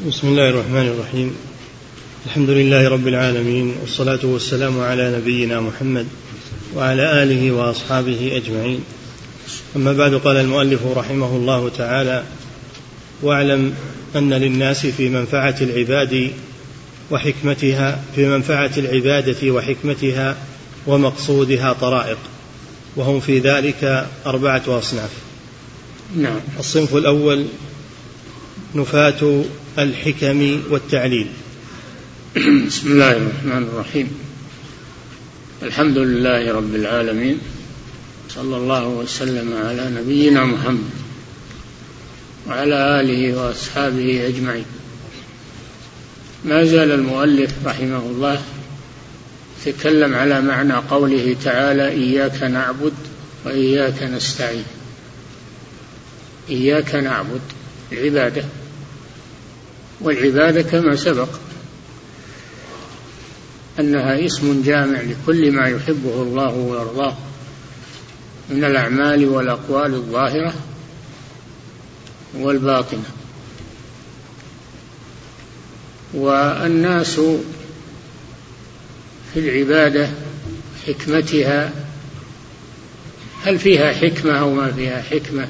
بسم الله الرحمن الرحيم. الحمد لله رب العالمين، والصلاة والسلام على نبينا محمد وعلى آله وأصحابه أجمعين. أما بعد، قال المؤلف رحمه الله تعالى: واعلم أن للناس في منفعة العبادة وحكمتها ومقصودها طرائق، وهم في ذلك 4 أصناف. نعم. الصنف الأول نفاة الحكم والتعليل. بسم الله الرحمن الرحيم. الحمد لله رب العالمين، صلى الله وسلم على نبينا محمد وعلى آله وأصحابه أجمعين. ما زال المؤلف رحمه الله يتكلم على معنى قوله تعالى: إياك نعبد وإياك نستعين. إياك نعبد العبادة، والعبادة كما سبق أنها اسم جامع لكل ما يحبه الله ويرضاه من الأعمال والأقوال الظاهرة والباطنة. والناس في العبادة حكمتها، هل فيها حكمة أو ما فيها حكمة؟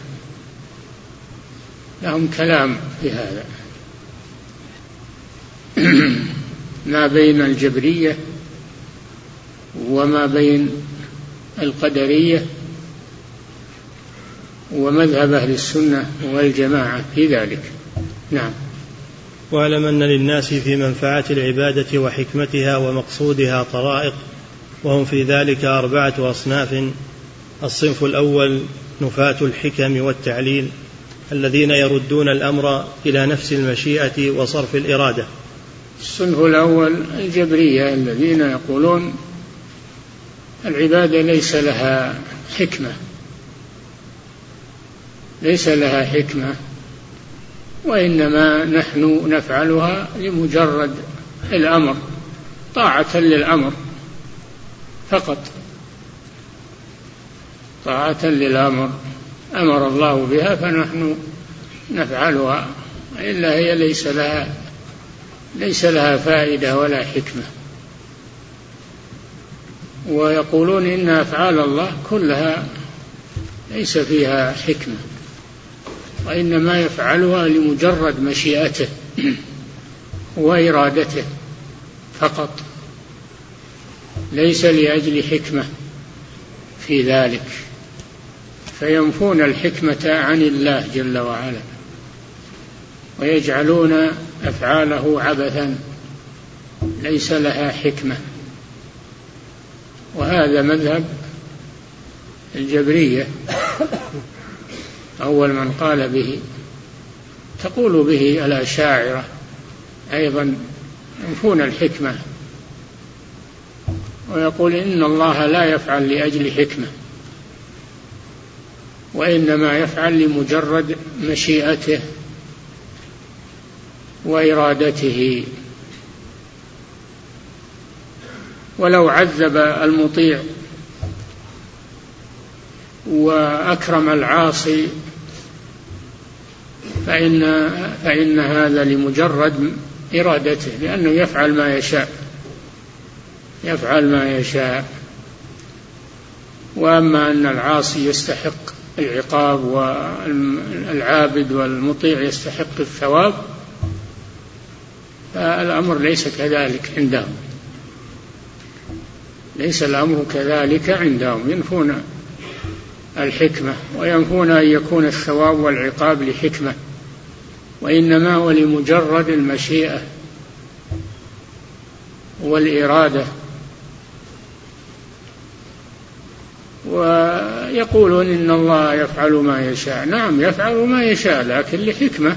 لهم كلام في هذا ما بين الجبرية وما بين القدرية ومذهب أهل السنة والجماعة في ذلك. نعم. واعلم أن للناس في منفعة العبادة وحكمتها ومقصودها طرائق، وهم في ذلك 4 أصناف. الصنف الأول نفاة الحكم والتعليل، الذين يردون الأمر إلى نفس المشيئة وصرف الإرادة. الصنف الأول الجبرية، الذين يقولون العبادة ليس لها حكمة، وإنما نحن نفعلها لمجرد الأمر، طاعة للأمر فقط، طاعة للأمر أمر الله بها فنحن نفعلها، إلا هي ليس لها فائدة ولا حكمة. ويقولون إن أفعال الله كلها ليس فيها حكمة، وإنما يفعلها لمجرد مشيئته وإرادته فقط، ليس لأجل حكمة في ذلك، فينفون الحكمة عن الله جل وعلا ويجعلون أفعاله عبثا ليس لها حكمة. وهذا مذهب الجبرية، أول من قال به. تقول به الأشاعرة أيضا، ينفون الحكمة ويقول إن الله لا يفعل لأجل حكمة، وإنما يفعل لمجرد مشيئته وإرادته. ولو عذب المطيع وأكرم العاصي فإن هذا لمجرد إرادته، لأنه يفعل ما يشاء. وأما أن العاصي يستحق العقاب والعابد والمطيع يستحق الثواب، فالأمر ليس كذلك عندهم، ليس الأمر كذلك عندهم. ينفون الحكمة وينفون أن يكون الثواب والعقاب لحكمة، وإنما هو لمجرد المشيئة والإرادة. ويقولون إن الله يفعل ما يشاء. نعم، يفعل ما يشاء، لكن لحكمة،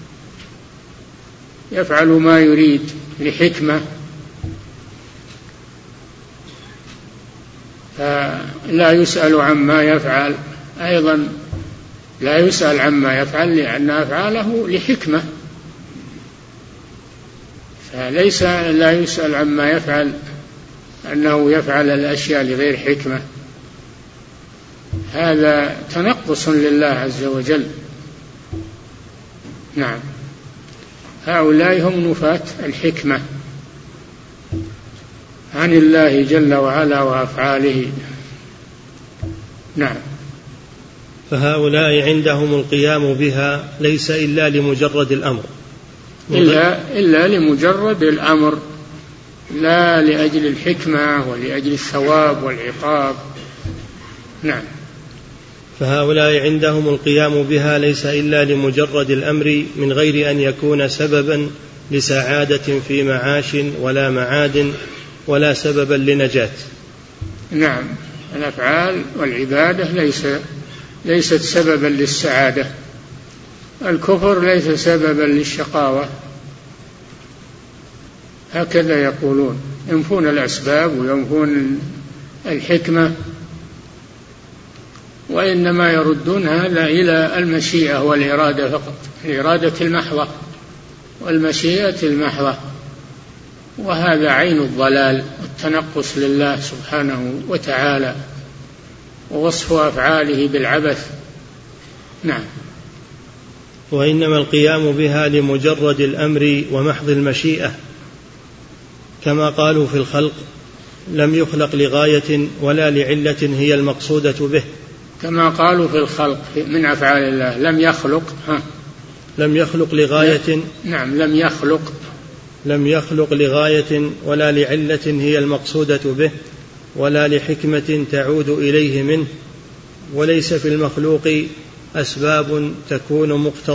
يفعل ما يريد لحكمة، فلا يسأل عما يفعل. أيضا لا يسأل عما يفعل لأن أفعاله لحكمة، فليس لا يسأل عما يفعل أنه يفعل الأشياء لغير حكمة، هذا تنقص لله عز وجل. نعم. هؤلاء هم نفاة الحكمة عن الله جل وعلا وأفعاله. نعم. فهؤلاء عندهم القيام بها ليس إلا لمجرد الأمر، إلا لمجرد الأمر، لا لأجل الحكمة ولأجل الثواب والعقاب. نعم. فهؤلاء عندهم القيام بها ليس إلا لمجرد الأمر من غير أن يكون سببا لسعادة في معاش ولا معاد ولا سببا لنجاة. نعم. الأفعال والعبادة ليست سببا للسعادة. الكفر ليس سببا للشقاوة، هكذا يقولون، ينفون الأسباب وينفون الحكمة، وإنما يردون هذا إلى المشيئة والإرادة فقط، الإرادة المحضة والمشيئة المحضة، وهذا عين الضلال والتنقص لله سبحانه وتعالى ووصف أفعاله بالعبث. نعم. وإنما القيام بها لمجرد الأمر ومحض المشيئة، كما قالوا في الخلق لم يخلق لغاية ولا لعلة هي المقصودة به، كما قالوا في الخلق من أفعال الله لم يخلق لغاية. نعم. لم يخلق لغاية ولا لعلة هي المقصودة به ولا لحكمة تعود إليه منه، وليس في المخلوق أسباب تكون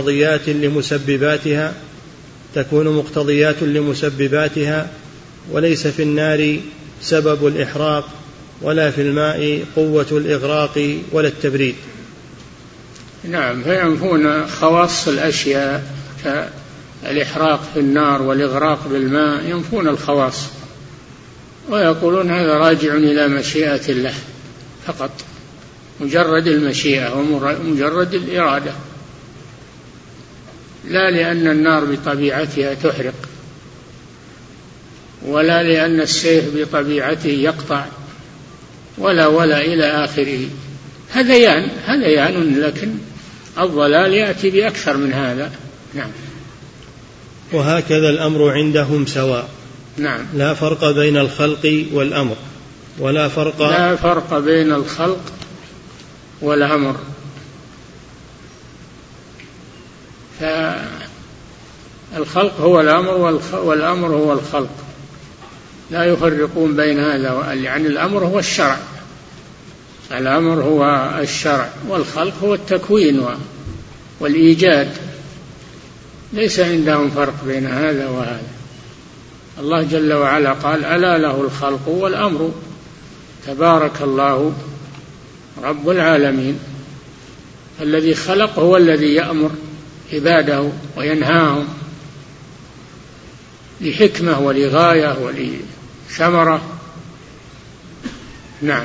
مقتضيات لمسبباتها، وليس في النار سبب الإحراق ولا في الماء قوة الإغراق ولا التبريد. نعم. فينفون خواص الأشياء كالإحراق في النار والإغراق بالماء، ينفون الخواص ويقولون هذا راجع إلى مشيئة الله فقط، مجرد المشيئة ومجرد الإرادة، لا لأن النار بطبيعتها تحرق ولا لأن السيف بطبيعته يقطع ولا إلى آخره. هذيان، لكن الضلال يأتي بأكثر من هذا. نعم. وهكذا الأمر عندهم سواء. نعم. لا فرق بين الخلق والأمر، لا فرق بين الخلق والأمر. فالخلق هو الأمر والأمر هو الخلق، لا يفرقون بين هذا، يعني الأمر هو الشرع، الأمر هو الشرع، والخلق هو التكوين والإيجاد، ليس عندهم فرق بين هذا وهذا. الله جل وعلا قال ألا له الخلق والأمر تبارك الله رب العالمين. الذي خلق هو الذي يأمر عباده وينهاهم لحكمة ولغاية ولثمرة. نعم.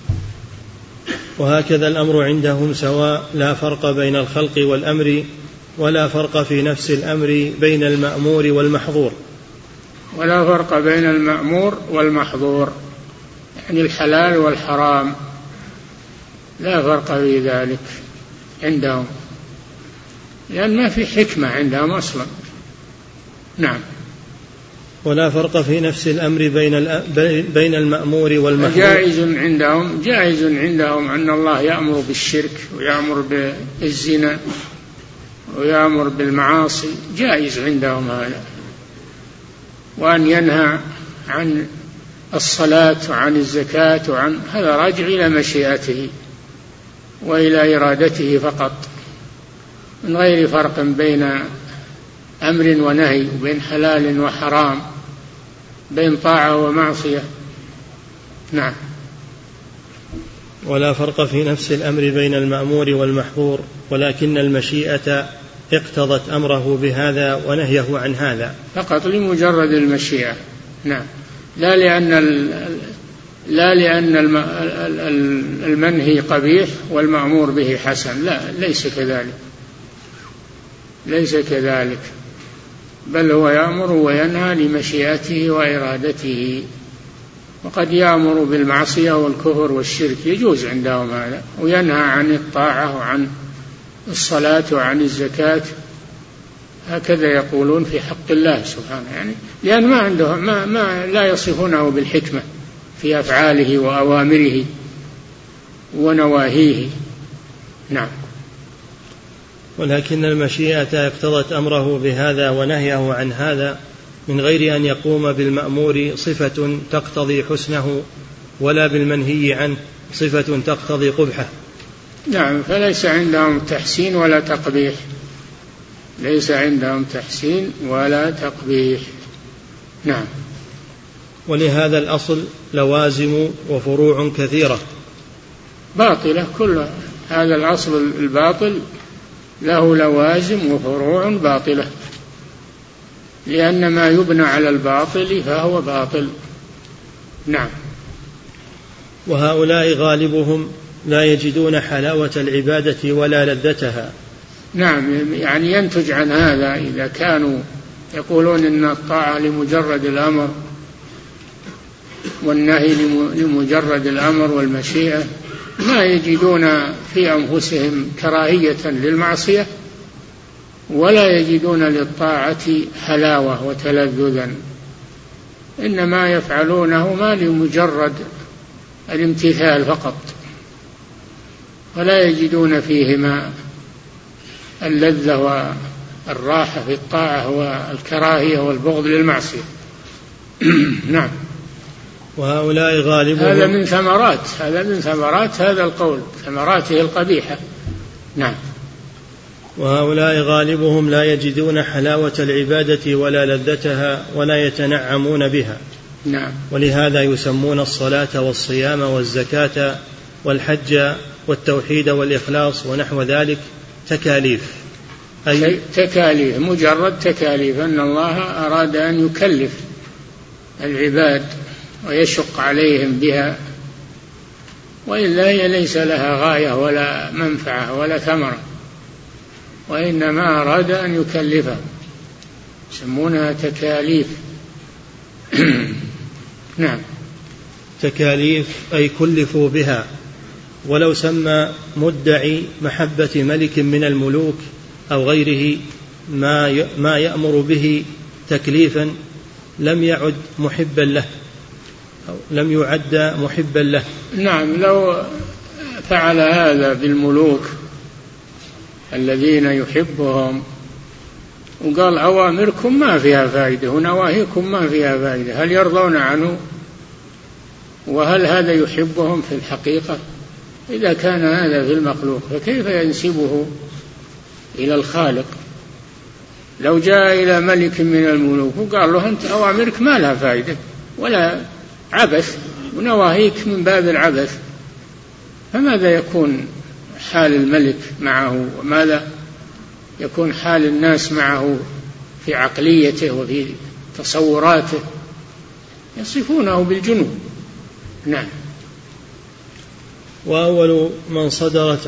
وهكذا الأمر عندهم سواء، لا فرق بين الخلق والأمر، ولا فرق في نفس الأمر بين المأمور والمحظور. ولا فرق بين المأمور والمحظور، يعني الحلال والحرام، لا فرق في ذلك عندهم، لأن ما في حكمة عندهم أصلا. نعم. ولا فرق في نفس الأمر بين المأمور والمحظور. جائز عندهم أن الله يأمر بالشرك ويأمر بالزنا ويأمر بالمعاصي، جائز عندهم هذا، وأن ينهى عن الصلاة وعن الزكاة هذا راجع إلى مشيئته وإلى إرادته فقط، من غير فرق بين أمر ونهي، وبين حلال وحرام، بين طاعة ومعصية. نعم. ولا فرق في نفس الأمر بين المأمور والمحظور، ولكن المشيئة اقتضت أمره بهذا ونهيه عن هذا، فقط لمجرد المشيئة. نعم. لا لأن المنهي قبيح والمأمور به حسن، لا، ليس كذلك، بل هو يأمر وينهى لمشيئته وإرادته. وقد يأمر بالمعصية والكفر والشرك، يجوز عندهم هذا، وينهى عن الطاعة وعن الصلاة وعن الزكاة، هكذا يقولون في حق الله سبحانه، يعني لأن ما عندهم ما لا يصفونه بالحكمة في أفعاله وأوامره ونواهيه. نعم. ولكن المشيئة اقتضت أمره بهذا ونهيه عن هذا من غير أن يقوم بالمأمور صفة تقتضي حسنه ولا بالمنهي عنه صفة تقتضي قبحه. نعم، فليس عندهم تحسين ولا تقبيح، ليس عندهم تحسين ولا تقبيح. نعم. ولهذا الأصل لوازم وفروع كثيرة باطلة كلها. هذا الأصل الباطل له لوازم وفروع باطلة، لأن ما يبنى على الباطل فهو باطل. نعم. وهؤلاء غالبهم لا يجدون حلاوة العبادة ولا لذتها. نعم، يعني ينتج عن هذا إذا كانوا يقولون إن الطاعة لمجرد الأمر والنهي لمجرد الأمر والمشيئة، ما يجدون في أنفسهم كراهية للمعصية ولا يجدون للطاعة حلاوة وتلذذا، إنما يفعلونه ما لمجرد الامتثال فقط، ولا يجدون فيهما اللذة والراحة في الطاعة والكراهية والبغض للمعصية. نعم. وهؤلاء غالبهم هذا من ثمرات هذا القول، ثمراته القبيحة. نعم. وهؤلاء غالبهم لا يجدون حلاوة العبادة ولا لذتها ولا يتنعمون بها. نعم. ولهذا يسمون الصلاة والصيام والزكاة والحج والتوحيد والإخلاص ونحو ذلك تكاليف، أي تكاليف، مجرد تكاليف، أن الله أراد أن يكلف العباد ويشق عليهم بها، وإلا هي ليس لها غاية ولا منفعة ولا ثمرة، وإنما أراد أن يكلفهم، يسمونها تكاليف. نعم. تكاليف أي كلفوا بها. ولو سمى مدعي محبة ملك من الملوك أو غيره ما يأمر به تكليفا لم يعد محبا له أو لم يعد محبا له. نعم، لو فعل هذا بالملوك الذين يحبهم وقال أوامركم ما فيها فائدة ونواهيكم ما فيها فائدة، هل يرضون عنه؟ وهل هذا يحبهم في الحقيقة؟ إذا كان هذا في المخلوق فكيف ينسبه إلى الخالق؟ لو جاء إلى ملك من الملوك وقال له أنت أوامرك ما لها فائدة ولا عبث ونواهيك من باب العبث، فماذا يكون حال الملك معه، وماذا يكون حال الناس معه في عقليته وفي تصوراته؟ يصفونه بالجنون. نعم. وأول من صدرت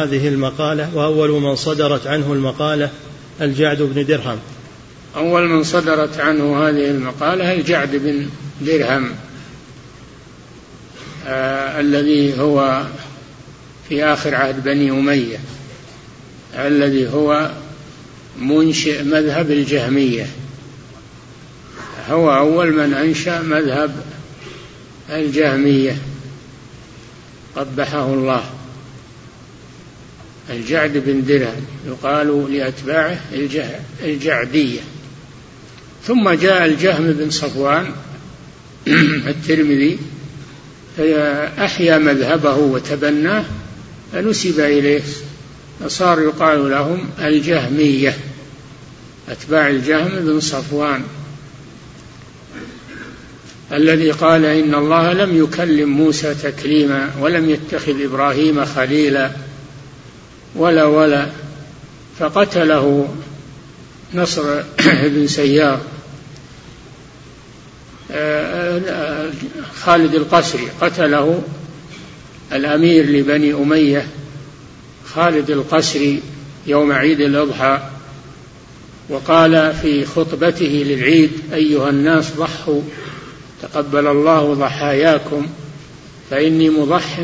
عنه المقالة الجعد بن درهم. أول من صدرت عنه هذه المقالة الجعد بن درهم، الذي هو في آخر عهد بني أمية، الذي هو منشئ مذهب الجهمية، هو أول من أنشأ مذهب الجهمية قبحه الله. الجعد بن درهم يقال لأتباعه الجعدية. ثم جاء الجهم بن صفوان الترمذي فأحيا مذهبه وتبناه فنسب إليه، فصار يقال لهم الجهمية، أتباع الجهم بن صفوان الذي قال إن الله لم يكلم موسى تكليما ولم يتخذ إبراهيم خليلا ولا فقتله نصر بن سيار خالد القسري، قتله الأمير لبني أمية خالد القسري يوم عيد الأضحى، وقال في خطبته للعيد أيها الناس ضحوا تقبل الله ضحاياكم فإني مضح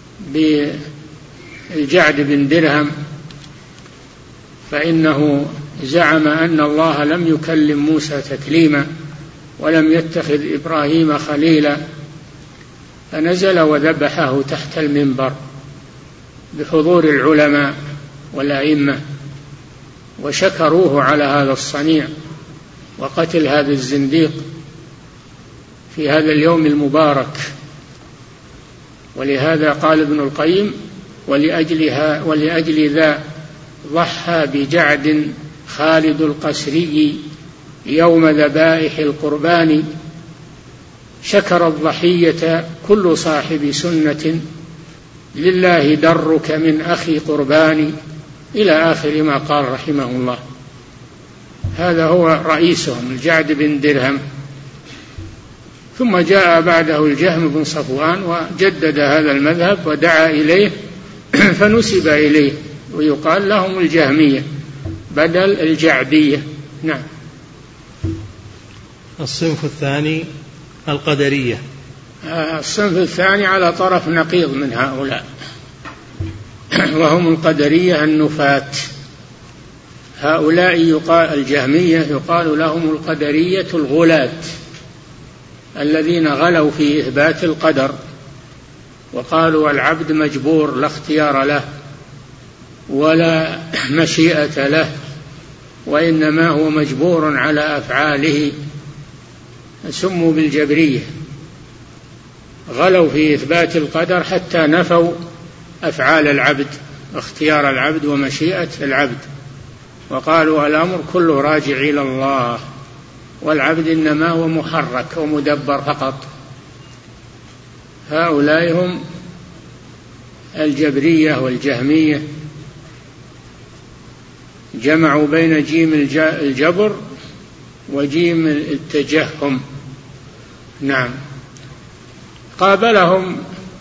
بالجعد بن درهم فإنه زعم أن الله لم يكلم موسى تكليما ولم يتخذ إبراهيم خليلا، فنزل وذبحه تحت المنبر بحضور العلماء والأئمة، وشكروه على هذا الصنيع وقتل هذا الزنديق في هذا اليوم المبارك. ولهذا قال ابن القيم: ولأجل ذا ضحى بجعد خالد القسري يوم ذبائح القربان، شكر الضحية كل صاحب سنة، لله درك من أخي قربان، إلى آخر ما قال رحمه الله. هذا هو رئيسهم الجعد بن درهم، ثم جاء بعده الجهم بن صفوان وجدد هذا المذهب ودعا إليه فنسب إليه، ويقال لهم الجهمية بدل الجعدية. نعم. الصنف الثاني القدرية. الصنف الثاني على طرف نقيض من هؤلاء، وهم القدرية النفاة. هؤلاء يقال الجهمية يقال لهم القدرية الغلاة، الذين غلوا في إثبات القدر وقالوا العبد مجبور لا اختيار له ولا مشيئة له، وإنما هو مجبور على أفعاله، سموا بالجبرية. غلوا في إثبات القدر حتى نفوا أفعال العبد، اختيار العبد ومشيئة العبد، وقالوا الأمر كله راجع إلى الله، والعبد إنما هو محرك ومدبر فقط. هؤلاء هم الجبرية والجهمية، جمعوا بين جيم الجبر وجيم التجهم. نعم. قابلهم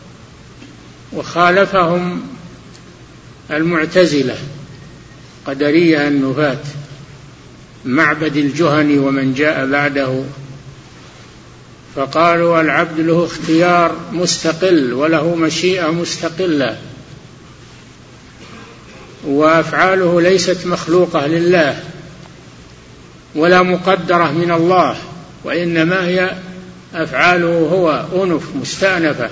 وخالفهم المعتزلة قدرية النفاة، معبد الجهني ومن جاء بعده، فقالوا العبد له اختيار مستقل وله مشيئة مستقلة، وأفعاله ليست مخلوقة لله ولا مقدرة من الله، وإنما هي أفعاله هو أنف مستأنفة.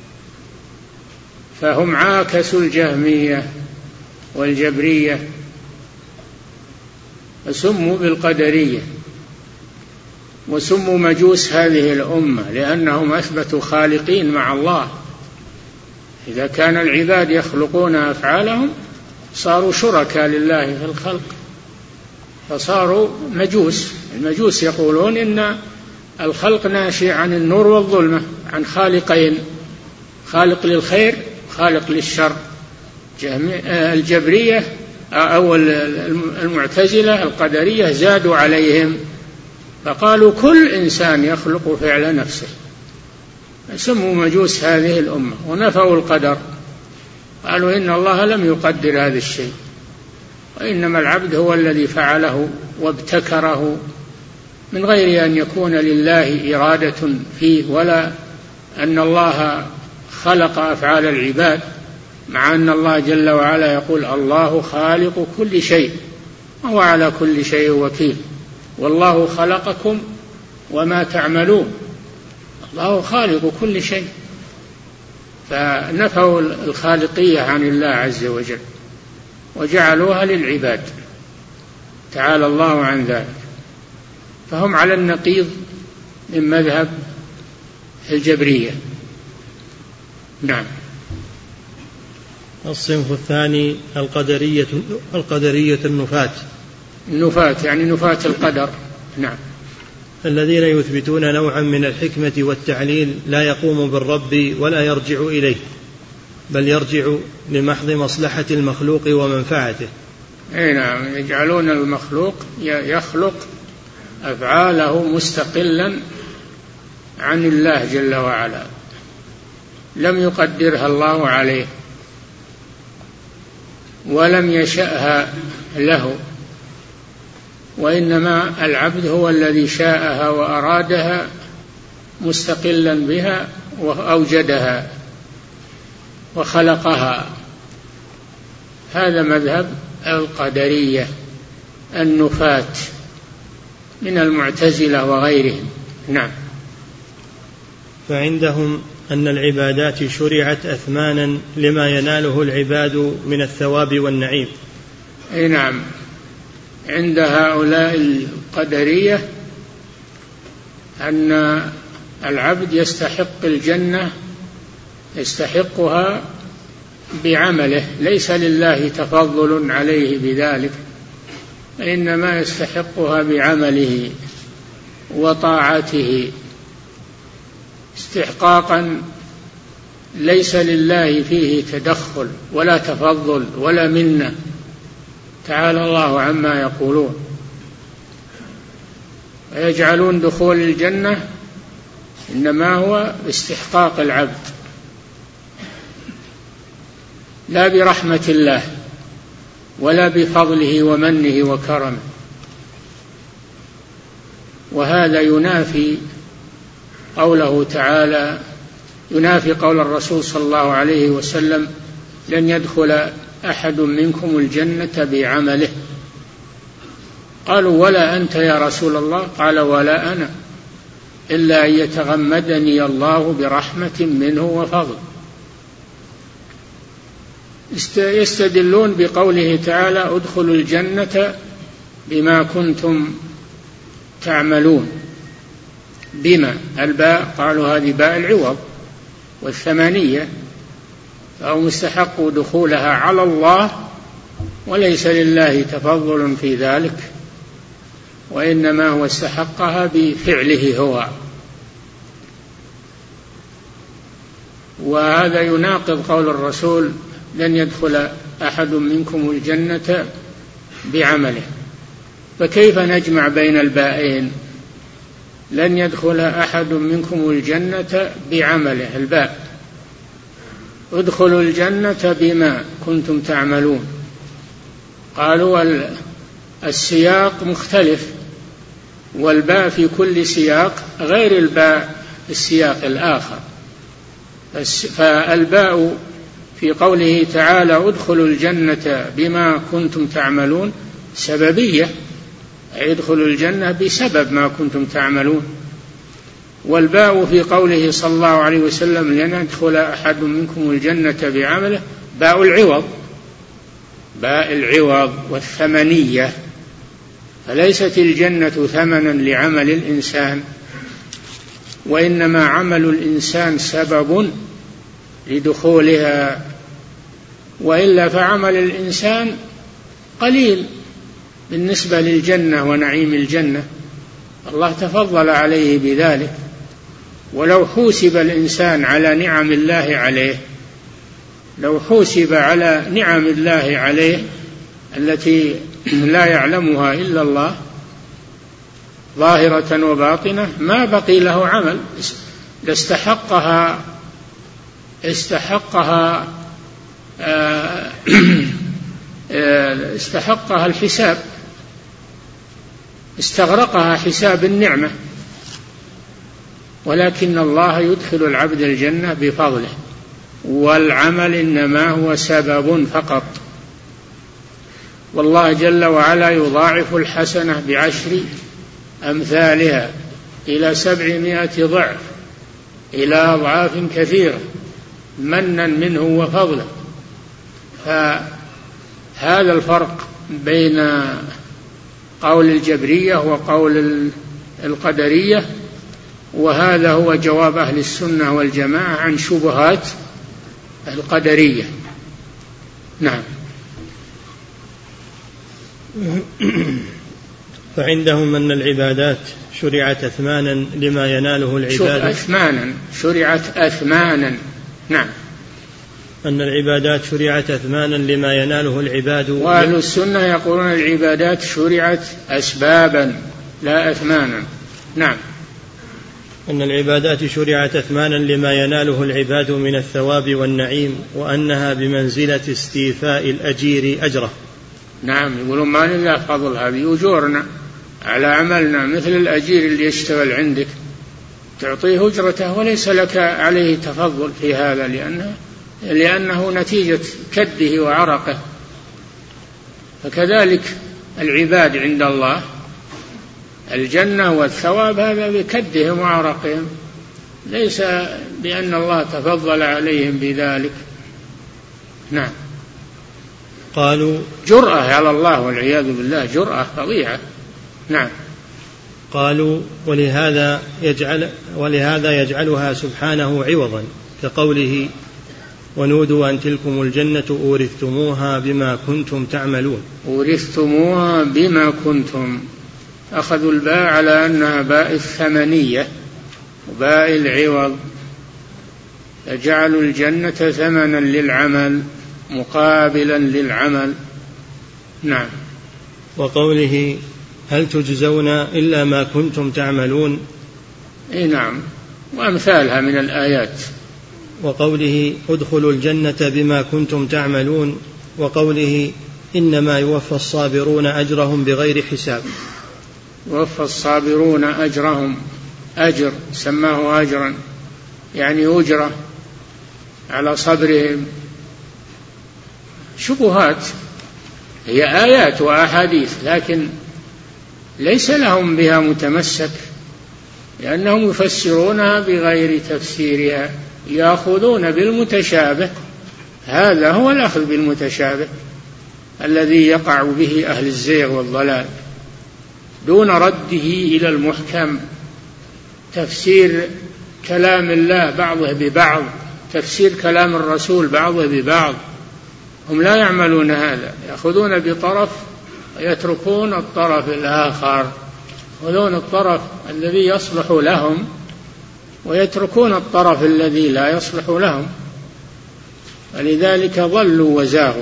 فهم عاكسوا الجهمية والجبرية فسموا بالقدرية، وسموا مجوس هذه الأمة لأنهم أثبتوا خالقين مع الله. إذا كان العباد يخلقون أفعالهم صاروا شركاء لله في الخلق، فصاروا مجوس. المجوس يقولون إن الخلق ناشئ عن النور والظلمة، عن خالقين، خالق للخير خالق للشر. الجبرية أو المعتزلة القدرية زادوا عليهم فقالوا كل إنسان يخلق فعل نفسه، سموا مجوس هذه الأمة، ونفوا القدر، قالوا إن الله لم يقدر هذا الشيء، وإنما العبد هو الذي فعله وابتكره من غير أن يكون لله إرادة فيه، ولا أن الله خلق أفعال العباد، مع أن الله جل وعلا يقول الله خالق كل شيء وهو على كل شيء وكيل، والله خلقكم وما تعملون. الله خالق كل شيء، فنفوا الخالقية عن الله عز وجل وجعلوها للعباد، تعالى الله عن ذلك. فهم على النقيض من مذهب الجبرية. نعم. الصنف الثاني القدرية النفاة يعني نفاة القدر. نعم. الذين يثبتون نوعا من الحكمة والتعليل لا يقوم بالرب ولا يرجع إليه، بل يرجع لمحض مصلحة المخلوق ومنفعته. نعم، يجعلون المخلوق يخلق أفعاله مستقلا عن الله جل وعلا، لم يقدرها الله عليه ولم يشأها له، وإنما العبد هو الذي شاءها وأرادها مستقلا بها وأوجدها وخلقها. هذا مذهب القدرية. النفاة من المعتزلة وغيرهم. نعم. فعندهم أن العبادات شرعت أثمانا لما يناله العباد من الثواب والنعيم. أي نعم، عند هؤلاء القدرية أن العبد يستحق الجنة، يستحقها بعمله، ليس لله تفضل عليه بذلك، إنما يستحقها بعمله وطاعته استحقاقا ليس لله فيه تدخل ولا تفضل ولا منة، تعالى الله عما يقولون. ويجعلون دخول الجنة إنما هو باستحقاق العبد لا برحمة الله ولا بفضله ومنه وكرمه. وهذا ينافي قوله تعالى، ينافي قول الرسول صلى الله عليه وسلم: لن يدخل أحد منكم الجنة بعمله. قالوا: ولا أنت يا رسول الله؟ قال: ولا أنا، إلا أن يتغمدني الله برحمة منه وفضل. يستدلون بقوله تعالى: ادخلوا الجنة بما كنتم تعملون. بما الباء قالوا هذه باء العوض والثمانية، فهم مستحقوا دخولها على الله، وليس لله تفضل في ذلك، وإنما هو استحقها بفعله هو. وهذا يناقض قول الرسول: لن يدخل أحد منكم الجنة بعمله. فكيف نجمع بين البائين؟ لن يدخل أحد منكم الجنة بعمله الباء، ادخلوا الجنة بما كنتم تعملون. قالوا السياق مختلف، والباء في كل سياق غير الباء في السياق الآخر. فالباء في قوله تعالى: ادخلوا الجنة بما كنتم تعملون سببية، أي ادخلوا الجنة بسبب ما كنتم تعملون. والباء في قوله صلى الله عليه وسلم: لن يدخل أحد منكم الجنة بعمله باء العوض، باء العوض والثمنية. فليست الجنة ثمنا لعمل الإنسان، وإنما عمل الإنسان سبب لدخولها، وإلا فعمل الإنسان قليل بالنسبة للجنة ونعيم الجنة، الله تفضل عليه بذلك. ولو حوسب الإنسان على نعم الله عليه، لو حوسب على نعم الله عليه التي لا يعلمها إلا الله ظاهرة وباطنة، ما بقي له عمل، استحقها الحساب، استغرقها حساب النعمة. ولكن الله يدخل العبد الجنة بفضله، والعمل إنما هو سبب فقط. والله جل وعلا يضاعف الحسنة ب10 أمثالها إلى 700 ضعف، إلى أضعاف كثيرة، منا منه وفضلا. فهذا الفرق بين قول الجبرية وقول القدرية، وهذا هو جواب أهل السنة والجماعة عن شبهات القدرية. نعم. فعندهم أن العبادات شرعت أثمانا لما يناله العباد. شرعت أثمانا. نعم. أن العبادات شرعت أثمانا لما يناله العباد. وأهل السنة يقولون العبادات شرعت أسبابا لا أثمانا. نعم. أن العبادات شرعت أثمانا لما يناله العباد من الثواب والنعيم، وأنها بمنزلة استيفاء الأجير أجره. نعم، يقولون ما لله فضل، هذه أجورنا على عملنا، مثل الأجير اللي يشتغل عندك تعطيه أجرته وليس لك عليه تفضل في هذا، لأنه نتيجة كده وعرقه. فكذلك العباد عند الله الجنة والثواب هذا بكدهم وعرقهم، ليس بأن الله تفضل عليهم بذلك. نعم. قالوا جرأة على الله والعياذ بالله، جرأة فظيعة. نعم. قالوا ولهذا يجعلها سبحانه عوضا، كقوله ونودوا أن تلكم الجنة أورثتموها بما كنتم تعملون. أورثتموها بما كنتم، أخذوا الباء على أنها باء الثمنية وباء العوض، فجعلوا الجنة ثمنا للعمل مقابلا للعمل. نعم. وقوله هل تجزون إلا ما كنتم تعملون. نعم، وأمثالها من الآيات. وقوله ادخلوا الجنة بما كنتم تعملون. وقوله إنما يوفى الصابرون أجرهم بغير حساب. يوفى الصابرون أجرهم، أجر سماه أجرا يعني أجرة على صبرهم. شبهات هي آيات وأحاديث، لكن ليس لهم بها متمسك، لأنهم يفسرونها بغير تفسيرها، يأخذون بالمتشابه. هذا هو الأخذ بالمتشابه الذي يقع به أهل الزيغ والضلال، دون رده إلى المحكم. تفسير كلام الله بعضه ببعض، تفسير كلام الرسول بعضه ببعض، هم لا يعملون هذا، يأخذون بطرف ويتركون الطرف الآخر، يأخذون الطرف الذي يصلح لهم ويتركون الطرف الذي لا يصلح لهم، ولذلك ضلوا وزاغوا.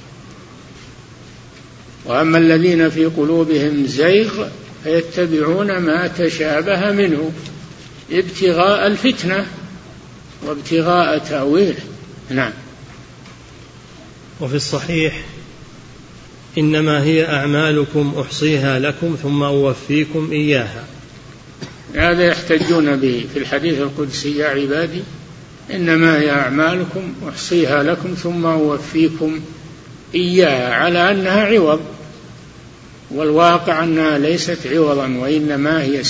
وأما الذين في قلوبهم زيغ فيتبعون ما تشابه منه ابتغاء الفتنة وابتغاء تأويله. نعم. وفي الصحيح إنما هي أعمالكم أحصيها لكم ثم أوفيكم إياها. هذا يحتجون به في الحديث القدسي: يا عبادي إنما هي أعمالكم أحصيها لكم ثم أوفيكم إياها، على أنها عوض، والواقع أنها ليست عوضا، وإنما هي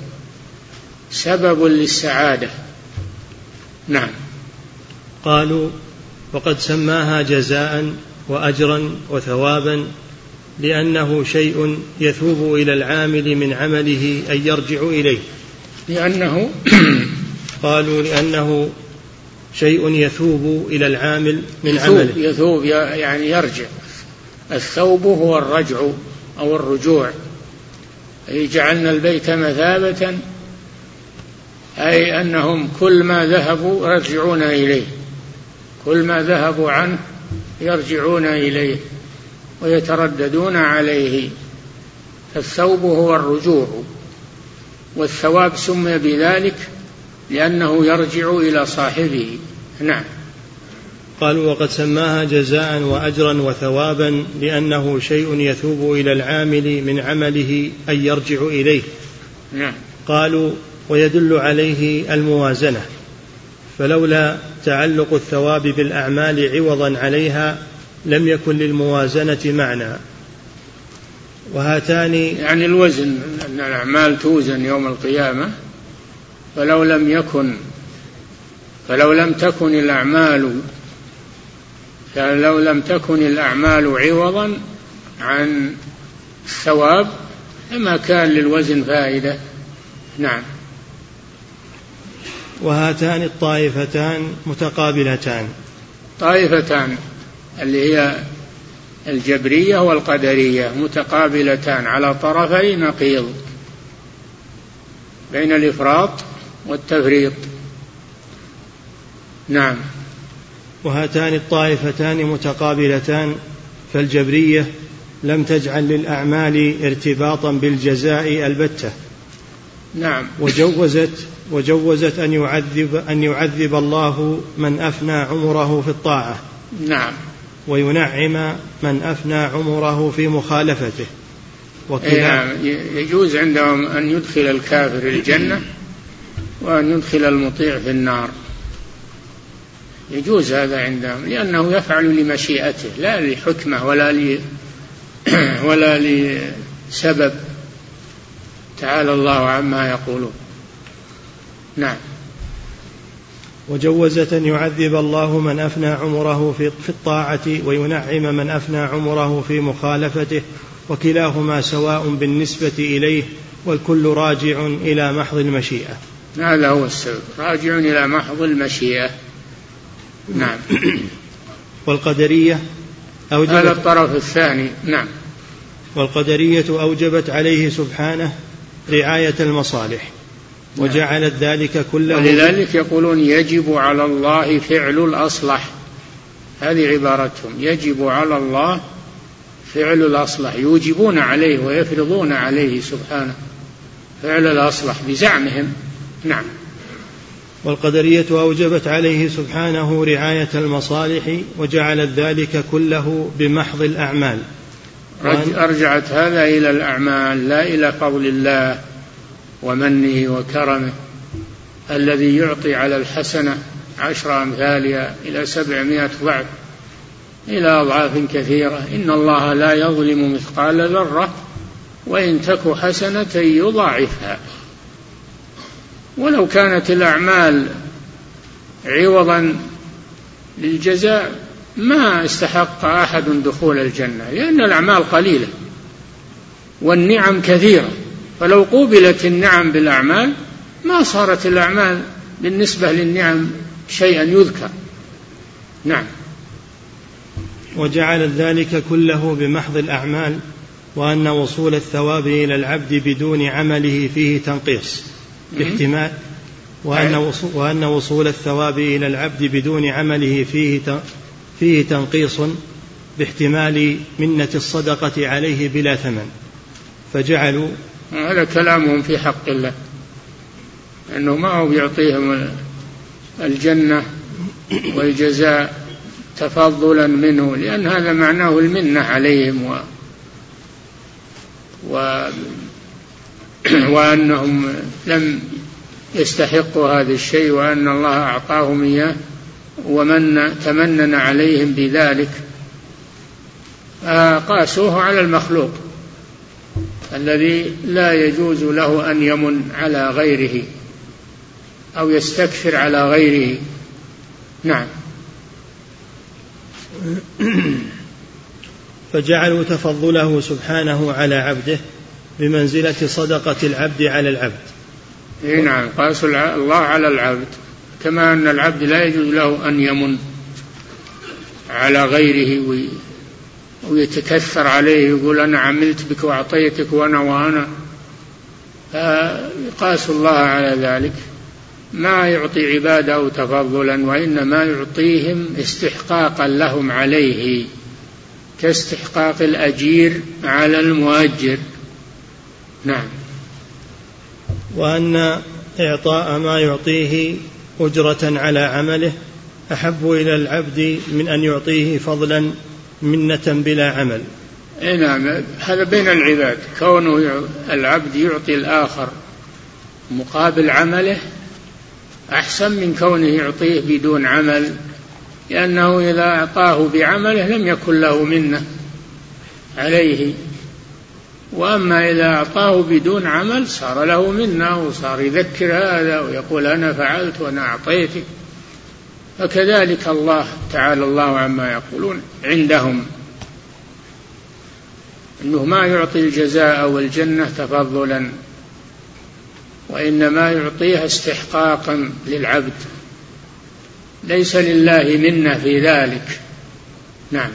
سبب للسعادة. نعم. قالوا وقد سماها جزاء وأجرا وثوابا لأنه شيء يثوب إلى العامل من عمله أن يرجع إليه. لأنه قالوا لأنه شيء يثوب إلى العامل من عمله. يثوب يعني يرجع. الثوب هو الرجع أو الرجوع، أي جعلنا البيت مثابة، أي أنهم كل ما ذهبوا يرجعون إليه، كل ما ذهبوا عنه يرجعون إليه ويترددون عليه. فالثوب هو الرجوع، والثواب سمي بذلك لأنه يرجع إلى صاحبه. نعم. قالوا وقد سماها جزاء وأجرا وثوابا لأنه شيء يثوب إلى العامل من عمله أن يرجع إليه. نعم. قالوا ويدل عليه الموازنة، فلولا تعلق الثواب بالأعمال عوضا عليها لم يكن للموازنة معنى. وهاتان يعني الوزن، أن الأعمال توزن يوم القيامة، فلو لم تكن الأعمال عوضا عن الثواب لما كان للوزن فائدة. نعم. وهاتان الطائفتان متقابلتان. طائفتان اللي هي الجبرية والقدرية متقابلتان على طرفي نقيض بين الإفراط والتفريط. نعم. وهاتان الطائفتان متقابلتان، فالجبرية لم تجعل للأعمال ارتباطا بالجزاء البتة. نعم. وجوزت أن يعذب الله من أفنى عمره في الطاعة. نعم. وينعم من أفنى عمره في مخالفته. نعم. يجوز عندهم أن يدخل الكافر الجنة وأن يدخل المطيع في النار، يجوز هذا عندهم، لأنه يفعل لمشيئته لا لحكمه ولا ولا لسبب، تعالى الله عما يقولون. نعم. وجوزة يعذب الله من أفنى عمره في الطاعة وينعم من أفنى عمره في مخالفته، وكلاهما سواء بالنسبة إليه، والكل راجع إلى محض المشيئة. هذا هو السبب، راجع إلى محض المشيئة. نعم. والقدرية هذا الطرف الثاني. نعم. والقدرية أوجبت عليه سبحانه رعاية المصالح وجعلت ذلك كله، ولذلك يقولون يجب على الله فعل الأصلح، هذه عبارتهم، يجب على الله فعل الأصلح، يوجبون عليه ويفرضون عليه سبحانه فعل الأصلح بزعمهم. نعم. والقدرية أوجبت عليه سبحانه رعاية المصالح وجعلت ذلك كله بمحض الأعمال، أرجعت هذا إلى الأعمال لا إلى فضل الله ومنه وكرمه الذي يعطي على الحسنة 10 أمثالها إلى 700 ضعف إلى أضعاف كثيرة. إن الله لا يظلم مثقال ذرة وإن تك حسنة يضاعفها. ولو كانت الأعمال عوضا للجزاء ما استحق أحد دخول الجنة، لأن الأعمال قليلة والنعم كثيرة، فلو قوبلت النعم بالأعمال ما صارت الأعمال بالنسبة للنعم شيئا يذكر. نعم. وجعل ذلك كله بمحض الأعمال، وأن وصول الثواب إلى العبد بدون عمله فيه تنقيص باحتمال، وأن وصول الثواب إلى العبد بدون عمله فيه تنقيص باحتمال منة الصدقة عليه بلا ثمن، فجعلوا هذا كلامهم في حق الله أنه ما هو يعطيهم الجنة والجزاء تفضلا منه، لأن هذا معناه المنة عليهم وأنهم لم يستحقوا هذا الشيء، وأن الله أعطاهم إياه ومن تمنن عليهم بذلك، قاسوه على المخلوق الذي لا يجوز له أن يمن على غيره أو يستكثر على غيره. نعم. فجعلوا تفضله سبحانه على عبده بمنزلة صدقة العبد على العبد. نعم، قاسوا الله على العبد، كما أن العبد لا يجوز له أن يمن على غيره ويتكثر عليه يقول أنا عملت بك وأعطيتك وأنا قاسوا الله على ذلك، ما يعطي عباده تفضلا وإنما يعطيهم استحقاقا لهم عليه، كاستحقاق الأجير على المؤجر. نعم. وأن إعطاء ما يعطيه أجرة على عمله أحب إلى العبد من أن يعطيه فضلا منة بلا عمل. نعم، هذا بين العباد، كونه العبد يعطي الآخر مقابل عمله أحسن من كونه يعطيه بدون عمل، لأنه إذا أعطاه بعمله لم يكن له منة عليه، وأما إذا أعطاه بدون عمل صار له منة وصار يذكر هذا ويقول أنا فعلت وأنا أعطيتك. فكذلك الله تعالى الله عما يقولون عندهم أنه ما يعطي الجزاء والجنة تفضلا، وإنما يعطيها استحقاقا للعبد، ليس لله منة في ذلك. نعم.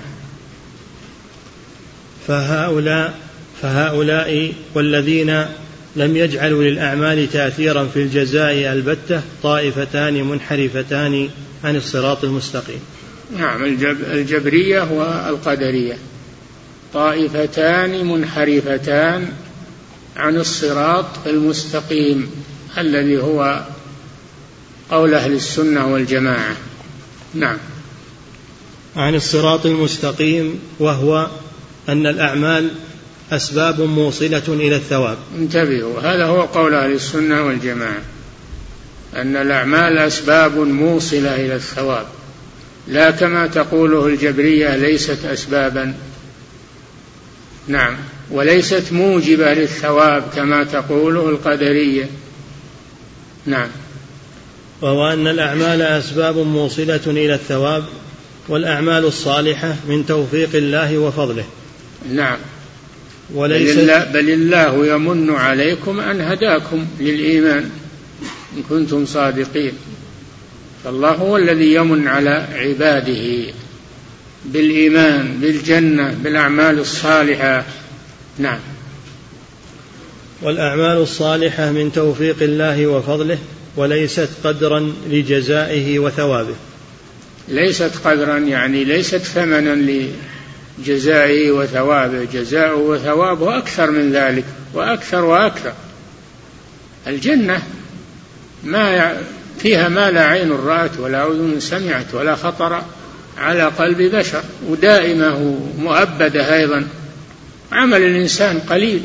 فهؤلاء والذين لم يجعلوا للأعمال تأثيرا في الجزاء البتة طائفتان منحرفتان عن الصراط المستقيم. نعم، الجبرية والقدرية طائفتان منحرفتان عن الصراط المستقيم الذي هو قول أهل السنة والجماعة. نعم. عن الصراط المستقيم، وهو أن الأعمال أسباب موصلة إلى الثواب. انتبهوا، هذا هو قول أهل السنة والجماعة، أن الأعمال أسباب موصلة إلى الثواب، لا كما تقوله الجبرية ليست أسبابا. نعم، وليست موجبة للثواب كما تقوله القدرية. نعم. وهو أن الأعمال أسباب موصلة إلى الثواب، والأعمال الصالحة من توفيق الله وفضله. نعم. بل الله يمن عليكم أن هداكم للإيمان إن كنتم صادقين. فالله هو الذي يمن على عباده بالإيمان بالجنة بالأعمال الصالحة. نعم. والأعمال الصالحة من توفيق الله وفضله، وليست قدرا لجزائه وثوابه. ليست قدرا يعني ليست ثمنا لجزائه وثوابه، جزاؤه وثوابه أكثر من ذلك وأكثر وأكثر. الجنة ما فيها ما لا عين رأت ولا أذن سمعت ولا خطر على قلب بشر، ودائمة مؤبدة أيضا. عمل الإنسان قليل،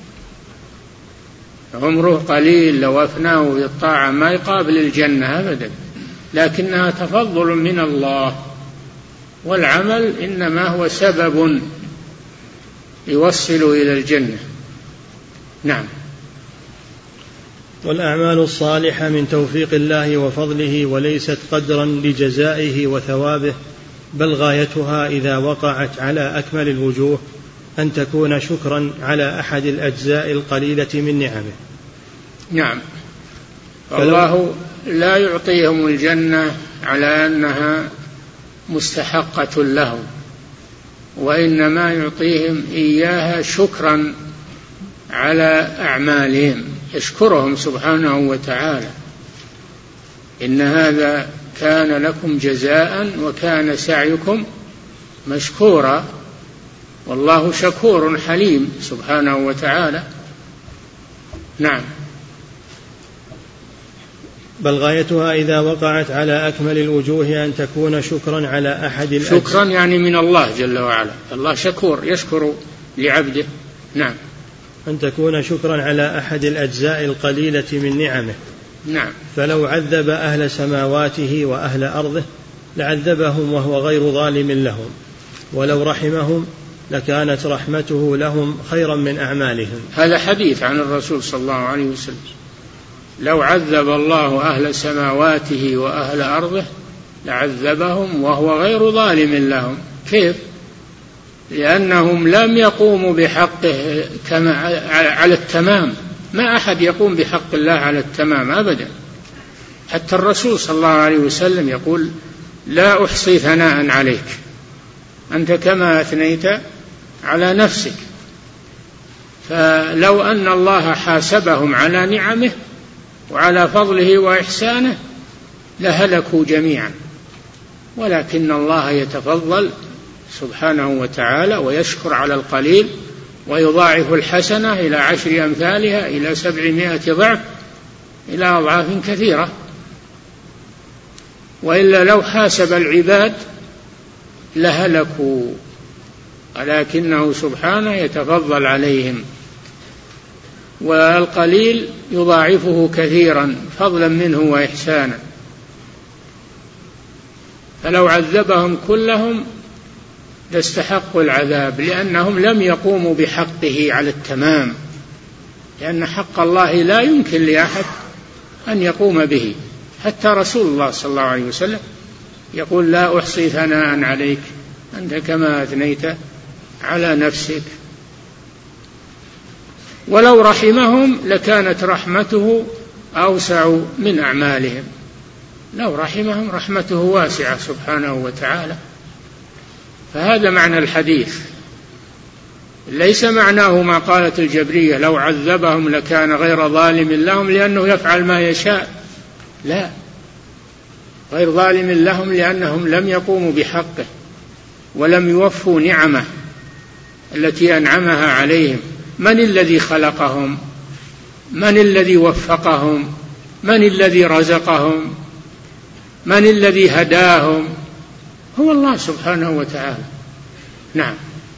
عمره قليل، لو أفناه بالطاعة ما يقابل الجنة أبدا، لكنها تفضل من الله، والعمل إنما هو سبب يوصل إلى الجنة. نعم. والأعمال الصالحة من توفيق الله وفضله، وليست قدرا لجزائه وثوابه، بل غايتها إذا وقعت على أكمل الوجوه أن تكون شكرا على أحد الأجزاء القليلة من نعمه. نعم. فالله لا يعطيهم الجنة على أنها مستحقة لهم، وإنما يعطيهم إياها شكرا على أعمالهم، يشكرهم سبحانه وتعالى. إن هذا كان لكم جزاء وكان سعيكم مشكورا، والله شكور حليم سبحانه وتعالى. نعم. بل غايتها إذا وقعت على أكمل الوجوه أن تكون شكرا على أحد الأجزاء. شكرا يعني من الله جل وعلا، الله شكور يشكر لعبده. نعم. أن تكون شكرا على أحد الأجزاء القليلة من نعمه. نعم. فلو عذب أهل سماواته وأهل أرضه لعذبهم وهو غير ظالم لهم، ولو رحمهم لكانت رحمته لهم خيرا من أعمالهم. هذا حديث عن الرسول صلى الله عليه وسلم. لو عذب الله أهل سماواته وأهل أرضه لعذبهم وهو غير ظالم لهم. كيف؟ لأنهم لم يقوموا بحقه كما على التمام. ما أحد يقوم بحق الله على التمام أبدا. حتى الرسول صلى الله عليه وسلم يقول: لا أحصي ثناء عليك، أنت كما أثنيت على نفسك. فلو أن الله حاسبهم على نعمه وعلى فضله وإحسانه لهلكوا جميعا، ولكن الله يتفضل سبحانه وتعالى ويشكر على القليل ويضاعف الحسنة إلى 10 أمثالها إلى 700 ضعف إلى أضعاف كثيرة. وإلا لو حاسب العباد لهلكوا، ولكنه سبحانه يتفضل عليهم، والقليل يضاعفه كثيرا فضلا منه وإحسانا. فلو عذبهم كلهم لاستحقوا العذاب، لأنهم لم يقوموا بحقه على التمام، لأن حق الله لا يمكن لأحد أن يقوم به. حتى رسول الله صلى الله عليه وسلم يقول: لا أحصي ثناء عليك، أنت كما أثنيت على نفسك. ولو رحمهم لكانت رحمته أوسع من أعمالهم. لو رحمهم رحمته واسعة سبحانه وتعالى. فهذا معنى الحديث، ليس معناه ما قالت الجبرية لو عذبهم لكان غير ظالم لهم لأنه يفعل ما يشاء. لا، غير ظالم لهم لأنهم لم يقوموا بحقه ولم يوفوا نعمه التي أنعمها عليهم. من الذي خلقهم؟ من الذي وفقهم؟ من الذي رزقهم؟ من الذي هداهم؟ هو الله سبحانه وتعالى. نعم.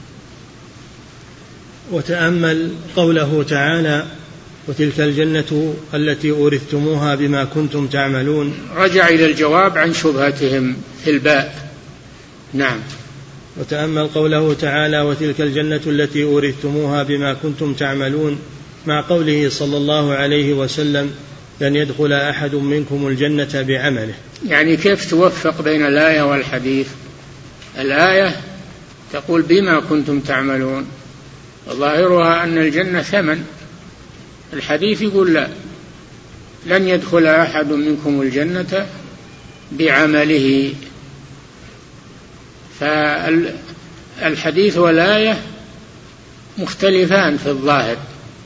وتأمل قوله تعالى: وتلك الجنة التي أورثتموها بما كنتم تعملون. رجع إلى الجواب عن شبهتهم في الباء. نعم. وتأمل قوله تعالى: وتلك الجنة التي أورثتموها بما كنتم تعملون، مع قوله صلى الله عليه وسلم: لن يدخل أحد منكم الجنة بعمله. يعني كيف توفق بين الآية والحديث؟ الآية تقول بما كنتم تعملون، وظاهرها أن الجنة ثمن. الحديث يقول لا، لن يدخل أحد منكم الجنة بعمله. فالحديث والآية مختلفان في الظاهر،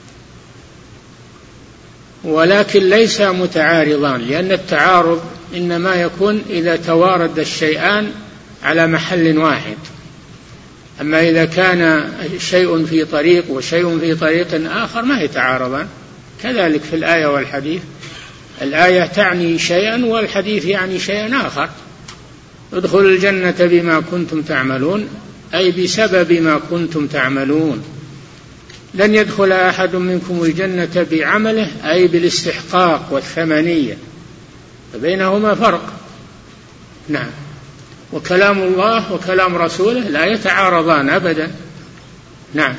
ولكن ليس متعارضان، لأن التعارض إنما يكون إذا توارد الشيئان على محل واحد. أما إذا كان شيء في طريق وشيء في طريق آخر ما يتعارضان. كذلك في الآية والحديث، الآية تعني شيئا والحديث يعني شيئا آخر. ادخلوا الجنة بما كنتم تعملون، أي بسبب ما كنتم تعملون. لن يدخل أحد منكم الجنة بعمله، أي بالاستحقاق والثمنية، فبينهما فرق. نعم. وكلام الله وكلام رسوله لا يتعارضان أبدا. نعم.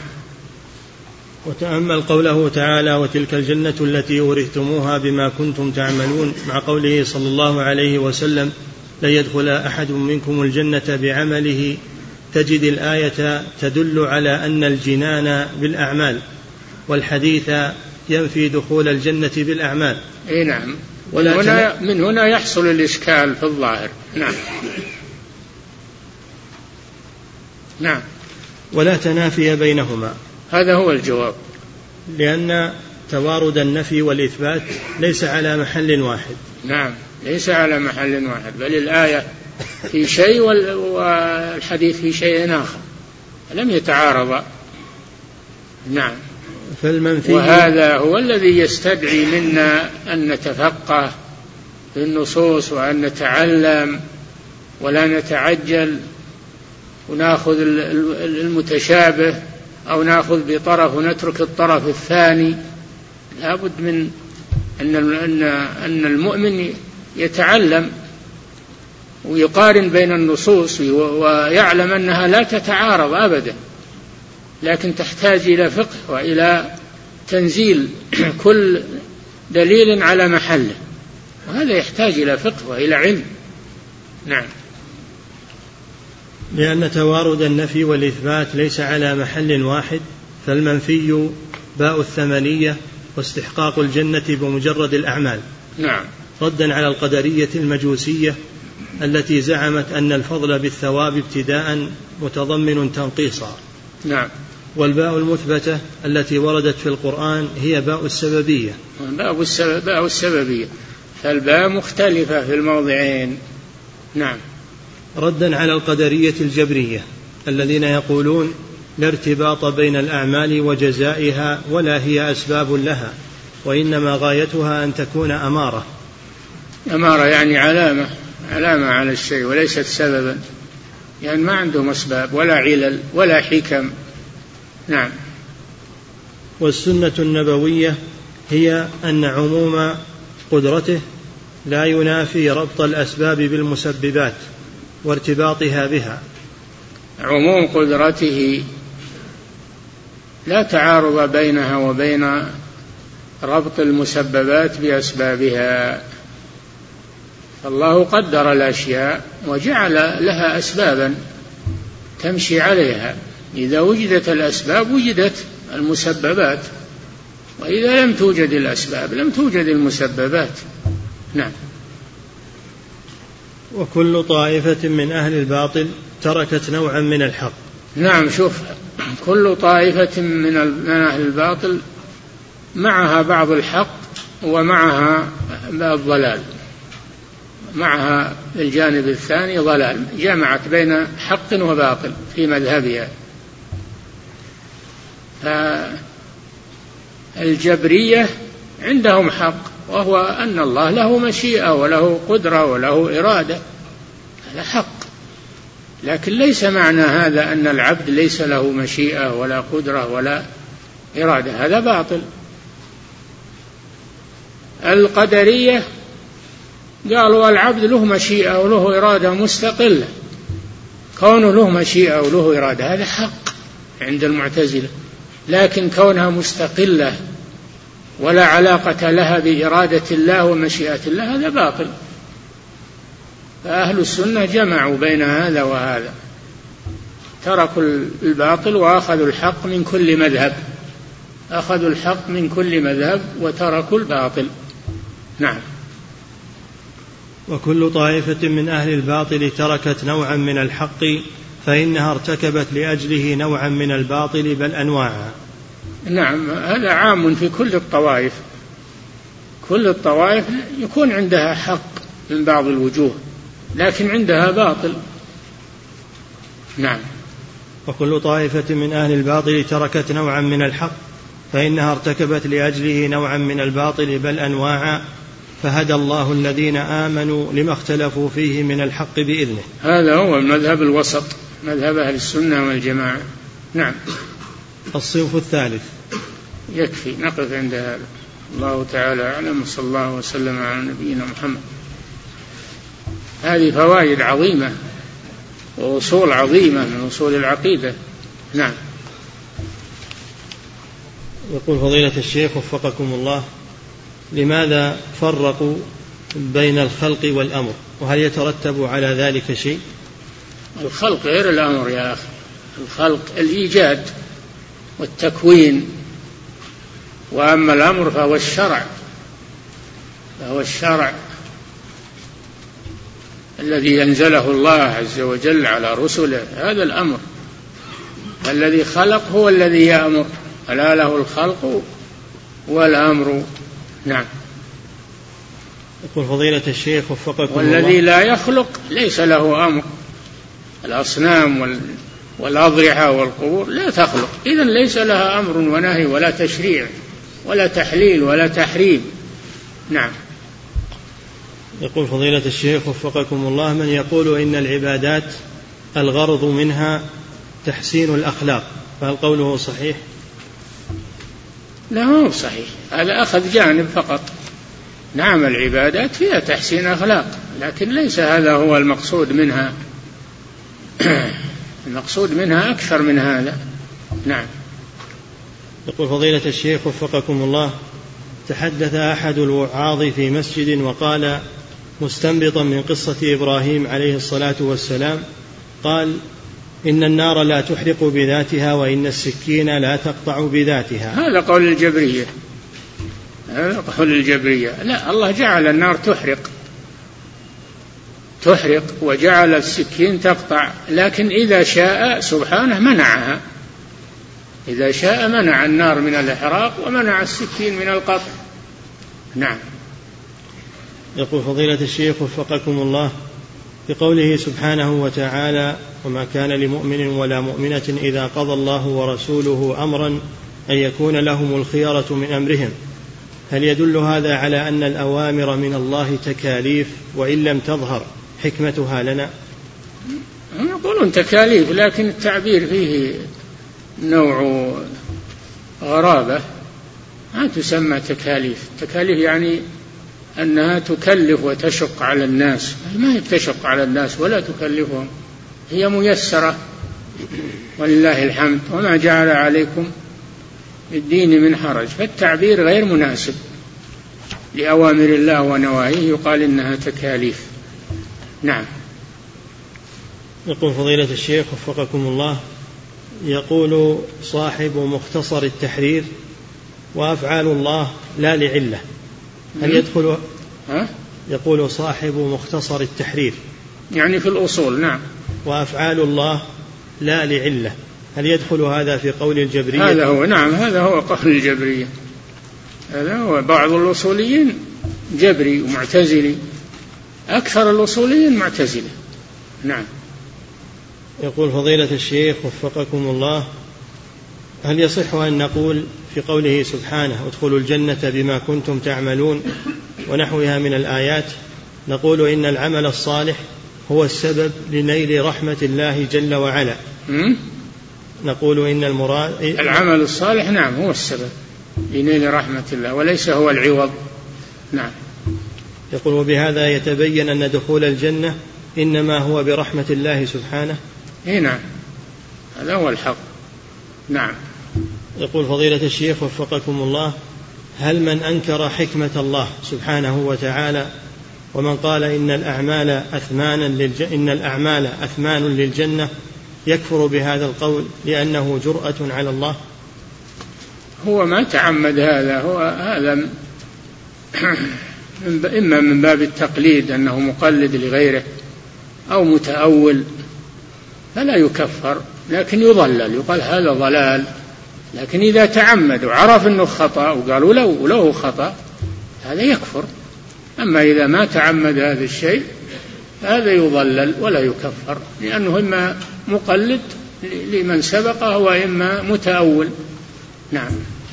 وتأمل قوله تعالى: وتلك الجنة التي أورثتموها بما كنتم تعملون، مع قوله صلى الله عليه وسلم: لن يدخل أحد منكم الجنة بعمله. تجد الآية تدل على أن الجنان بالأعمال، والحديث ينفي دخول الجنة بالأعمال. أي نعم. من هنا يحصل الإشكال في الظاهر. نعم. نعم. ولا تنافي بينهما، هذا هو الجواب، لأن توارد النفي والإثبات ليس على محل واحد. نعم، ليس على محل واحد، بل الآية في شيء والحديث في شيء آخر، لم يتعارضا. نعم. وهذا هو الذي يستدعي منا أن نتفقه في النصوص، وأن نتعلم ولا نتعجل ونأخذ المتشابه أو نأخذ بطرف ونترك الطرف الثاني. لابد من أن المؤمن يتعلم ويقارن بين النصوص ويعلم أنها لا تتعارض أبدا، لكن تحتاج إلى فقه وإلى تنزيل كل دليل على محله، وهذا يحتاج إلى فقه وإلى علم. نعم. لأن توارد النفي والإثبات ليس على محل واحد، فالمنفي باء الثمنية واستحقاق الجنة بمجرد الأعمال. نعم. ردا على القدرية المجوسية التي زعمت أن الفضل بالثواب ابتداء متضمن تنقيصا. نعم. والباء المثبتة التي وردت في القرآن هي باء السببية. باء السببية، فالباء مختلفة في الموضعين. نعم. ردا على القدرية الجبرية الذين يقولون لا ارتباط بين الأعمال وجزائها ولا هي أسباب لها، وإنما غايتها أن تكون أمارة. أمارة يعني علامة على الشيء وليست سببا، يعني ما عندهم أسباب ولا علل ولا حكم. نعم. والسنة النبوية هي أن عموم قدرته لا ينافي ربط الأسباب بالمسببات وارتباطها بها. عموم قدرته لا تعارض بينها وبين ربط المسببات بأسبابها. الله قدر الأشياء وجعل لها أسبابا تمشي عليها، إذا وجدت الأسباب وجدت المسببات، وإذا لم توجد الأسباب لم توجد المسببات. نعم. وكل طائفة من أهل الباطل تركت نوعا من الحق. نعم. شوف، كل طائفة من أهل الباطل معها بعض الحق ومعها الضلال، معها الجانب الثاني ضلال، جمعت بين حق وباطل في مذهبها. فالجبرية عندهم حق، وهو أن الله له مشيئة وله قدرة وله إرادة، هذا حق، لكن ليس معنى هذا أن العبد ليس له مشيئة ولا قدرة ولا إرادة، هذا باطل. القدرية قالوا العبد له مشيئة وله إرادة مستقلة، كونه له مشيئة وله إرادة هذا حق عند المعتزلة، لكن كونها مستقلة ولا علاقة لها بإرادة الله ومشيئة الله هذا باطل. فأهل السنة جمعوا بين هذا وهذا، تركوا الباطل وأخذوا الحق من كل مذهب، أخذوا الحق من كل مذهب وتركوا الباطل. نعم. وكل طائفة من أهل الباطل تركت نوعا من الحق فإنها ارتكبت لأجله نوعا من الباطل بل أنواعا. نعم، هذا عام في كل الطوائف، كل الطوائف يكون عندها حق من بعض الوجوه لكن عندها باطل. نعم. وكل طائفة من أهل الباطل تركت نوعا من الحق فإنها ارتكبت لأجله نوعا من الباطل بل أنواعا فهدى الله الذين آمنوا لما اختلفوا فيه من الحق بإذنه. هذا هو المذهب الوسط، مذهب أهل السنة والجماعة. نعم. الصنف الثالث. يكفي نقف عند هذا. الله تعالى أعلم، صلى الله وسلم على نبينا محمد. هذه فوائد عظيمة وأصول عظيمة من أصول العقيدة. نعم. يقول فضيلة الشيخ وفقكم الله: لماذا فرقوا بين الخلق والأمر، وهل يترتب على ذلك شيء؟ الخلق غير الأمر يا أخي، الخلق الإيجاد والتكوين، وأما الأمر فهو الشرع الذي أنزله الله عز وجل على رسله، هذا الأمر. الذي خلق هو الذي يأمر، ألا له الخلق والأمر. نعم. يقول فضيلة الشيخ وفقكم الله: والذي لا يخلق ليس له أمر. الأصنام والأضرحة والقبور لا تخلق، إذن ليس لها أمر ونهي ولا تشريع ولا تحليل ولا تحريم. نعم. يقول فضيلة الشيخ وفقكم الله: من يقول إن العبادات الغرض منها تحسين الأخلاق، فهل قوله صحيح؟ لا، هو صحيح، هذا أخذ جانب فقط. نعم، العبادات فيها تحسين أخلاق، لكن ليس هذا هو المقصود منها. المقصود منها أكثر من هذا. نعم. يقول فضيلة الشيخ وفقكم الله: تحدث أحد الوعاظ في مسجد وقال مستنبطا من قصة إبراهيم عليه الصلاة والسلام، قال: إن النار لا تحرق بذاتها وإن السكين لا تقطع بذاتها. هذا قول الجبرية، هذا قول الجبرية. لا، الله جعل النار تحرق وجعل السكين تقطع، لكن إذا شاء سبحانه منعها، إذا شاء منع النار من الإحراق ومنع السكين من القطع. نعم. يقول فضيلة الشيخ وفقكم الله: بقوله سبحانه وتعالى: وما كان لمؤمن ولا مؤمنة إذا قضى الله ورسوله أمرا أن يكون لهم الخيرة من أمرهم، هل يدل هذا على أن الأوامر من الله تكاليف وإن لم تظهر حكمتها لنا؟ يقولون تكاليف، لكن التعبير فيه نوع غرابة، ما تسمى تكاليف. تكاليف يعني أنها تكلف وتشق على الناس، ما هي تشق على الناس ولا تكلفهم، هي ميسرة ولله الحمد، وما جعل عليكم الدين من حرج. فالتعبير غير مناسب لأوامر الله ونواهيه، يقال إنها تكاليف. نعم. يقول فضيلة الشيخ وفقكم الله: يقول صاحب مختصر التحرير: وأفعال الله لا لعلة، هل يدخل؟ يقول صاحب مختصر التحرير يعني في الأصول. نعم. وأفعال الله لا لعلة، هل يدخل هذا في قول الجبرية؟ هذا هو. نعم، هذا هو قول الجبرية، هذا هو. بعض الأصوليين جبري ومعتزلي، أكثر الأصوليين معتزلة. نعم. يقول فضيلة الشيخ وفقكم الله: هل يصح أن نقول في قوله سبحانه: ادخلوا الجنة بما كنتم تعملون ونحوها من الآيات، نقول إن العمل الصالح هو السبب لنيل رحمة الله جل وعلا؟ نقول إن المراد العمل الصالح نعم هو السبب لنيل رحمة الله وليس هو العوض. نعم. يقول: وبهذا يتبين أن دخول الجنة إنما هو برحمة الله سبحانه. نعم، هذا هو الحق. نعم. يقول فضيلة الشيخ وفقكم الله: هل من أنكر حكمة الله سبحانه وتعالى ومن قال إن الأعمال أثمان للجنة يكفر بهذا القول لأنه جرأة على الله؟ هو ما تعمد هذا، هذا إما من باب التقليد أنه مقلد لغيره أو متأول، فلا يكفر لكن يضلل، يقال هذا ضلال. لكن إذا تعمد وعرف أنه خطأ وقالوا له خطأ هذا يكفر. أما إذا ما تعمد هذا الشيء هذا يضلل ولا يكفر، لأنه إما مقلد لمن سبقه وإما متأول. نعم.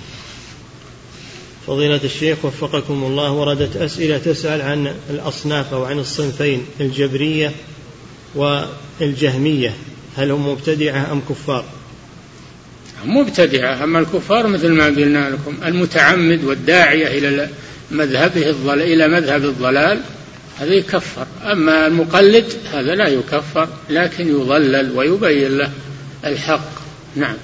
فضيلة الشيخ وفقكم الله، وردت أسئلة تسأل عن الأصناف أو عن الصنفين، الجبرية والجهمية، هل هم مبتدعة أم كفار؟ مبتدعة. أما الكفار مثل ما قلنا لكم المتعمد والداعية إلى مذهب الضلال هذا يكفر. أما المقلد هذا لا يكفر لكن يضلل ويبين له الحق. نعم.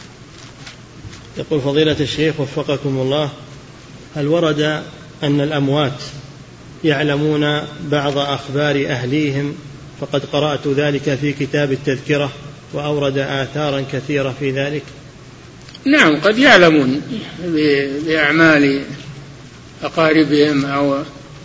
يقول فضيلة الشيخ وفقكم الله: هل ورد أن الأموات يعلمون بعض أخبار أهليهم؟ فقد قرأت ذلك في كتاب التذكرة وأورد آثارا كثيرة في ذلك. نعم، قد يعلمون بأعمال أقاربهم أو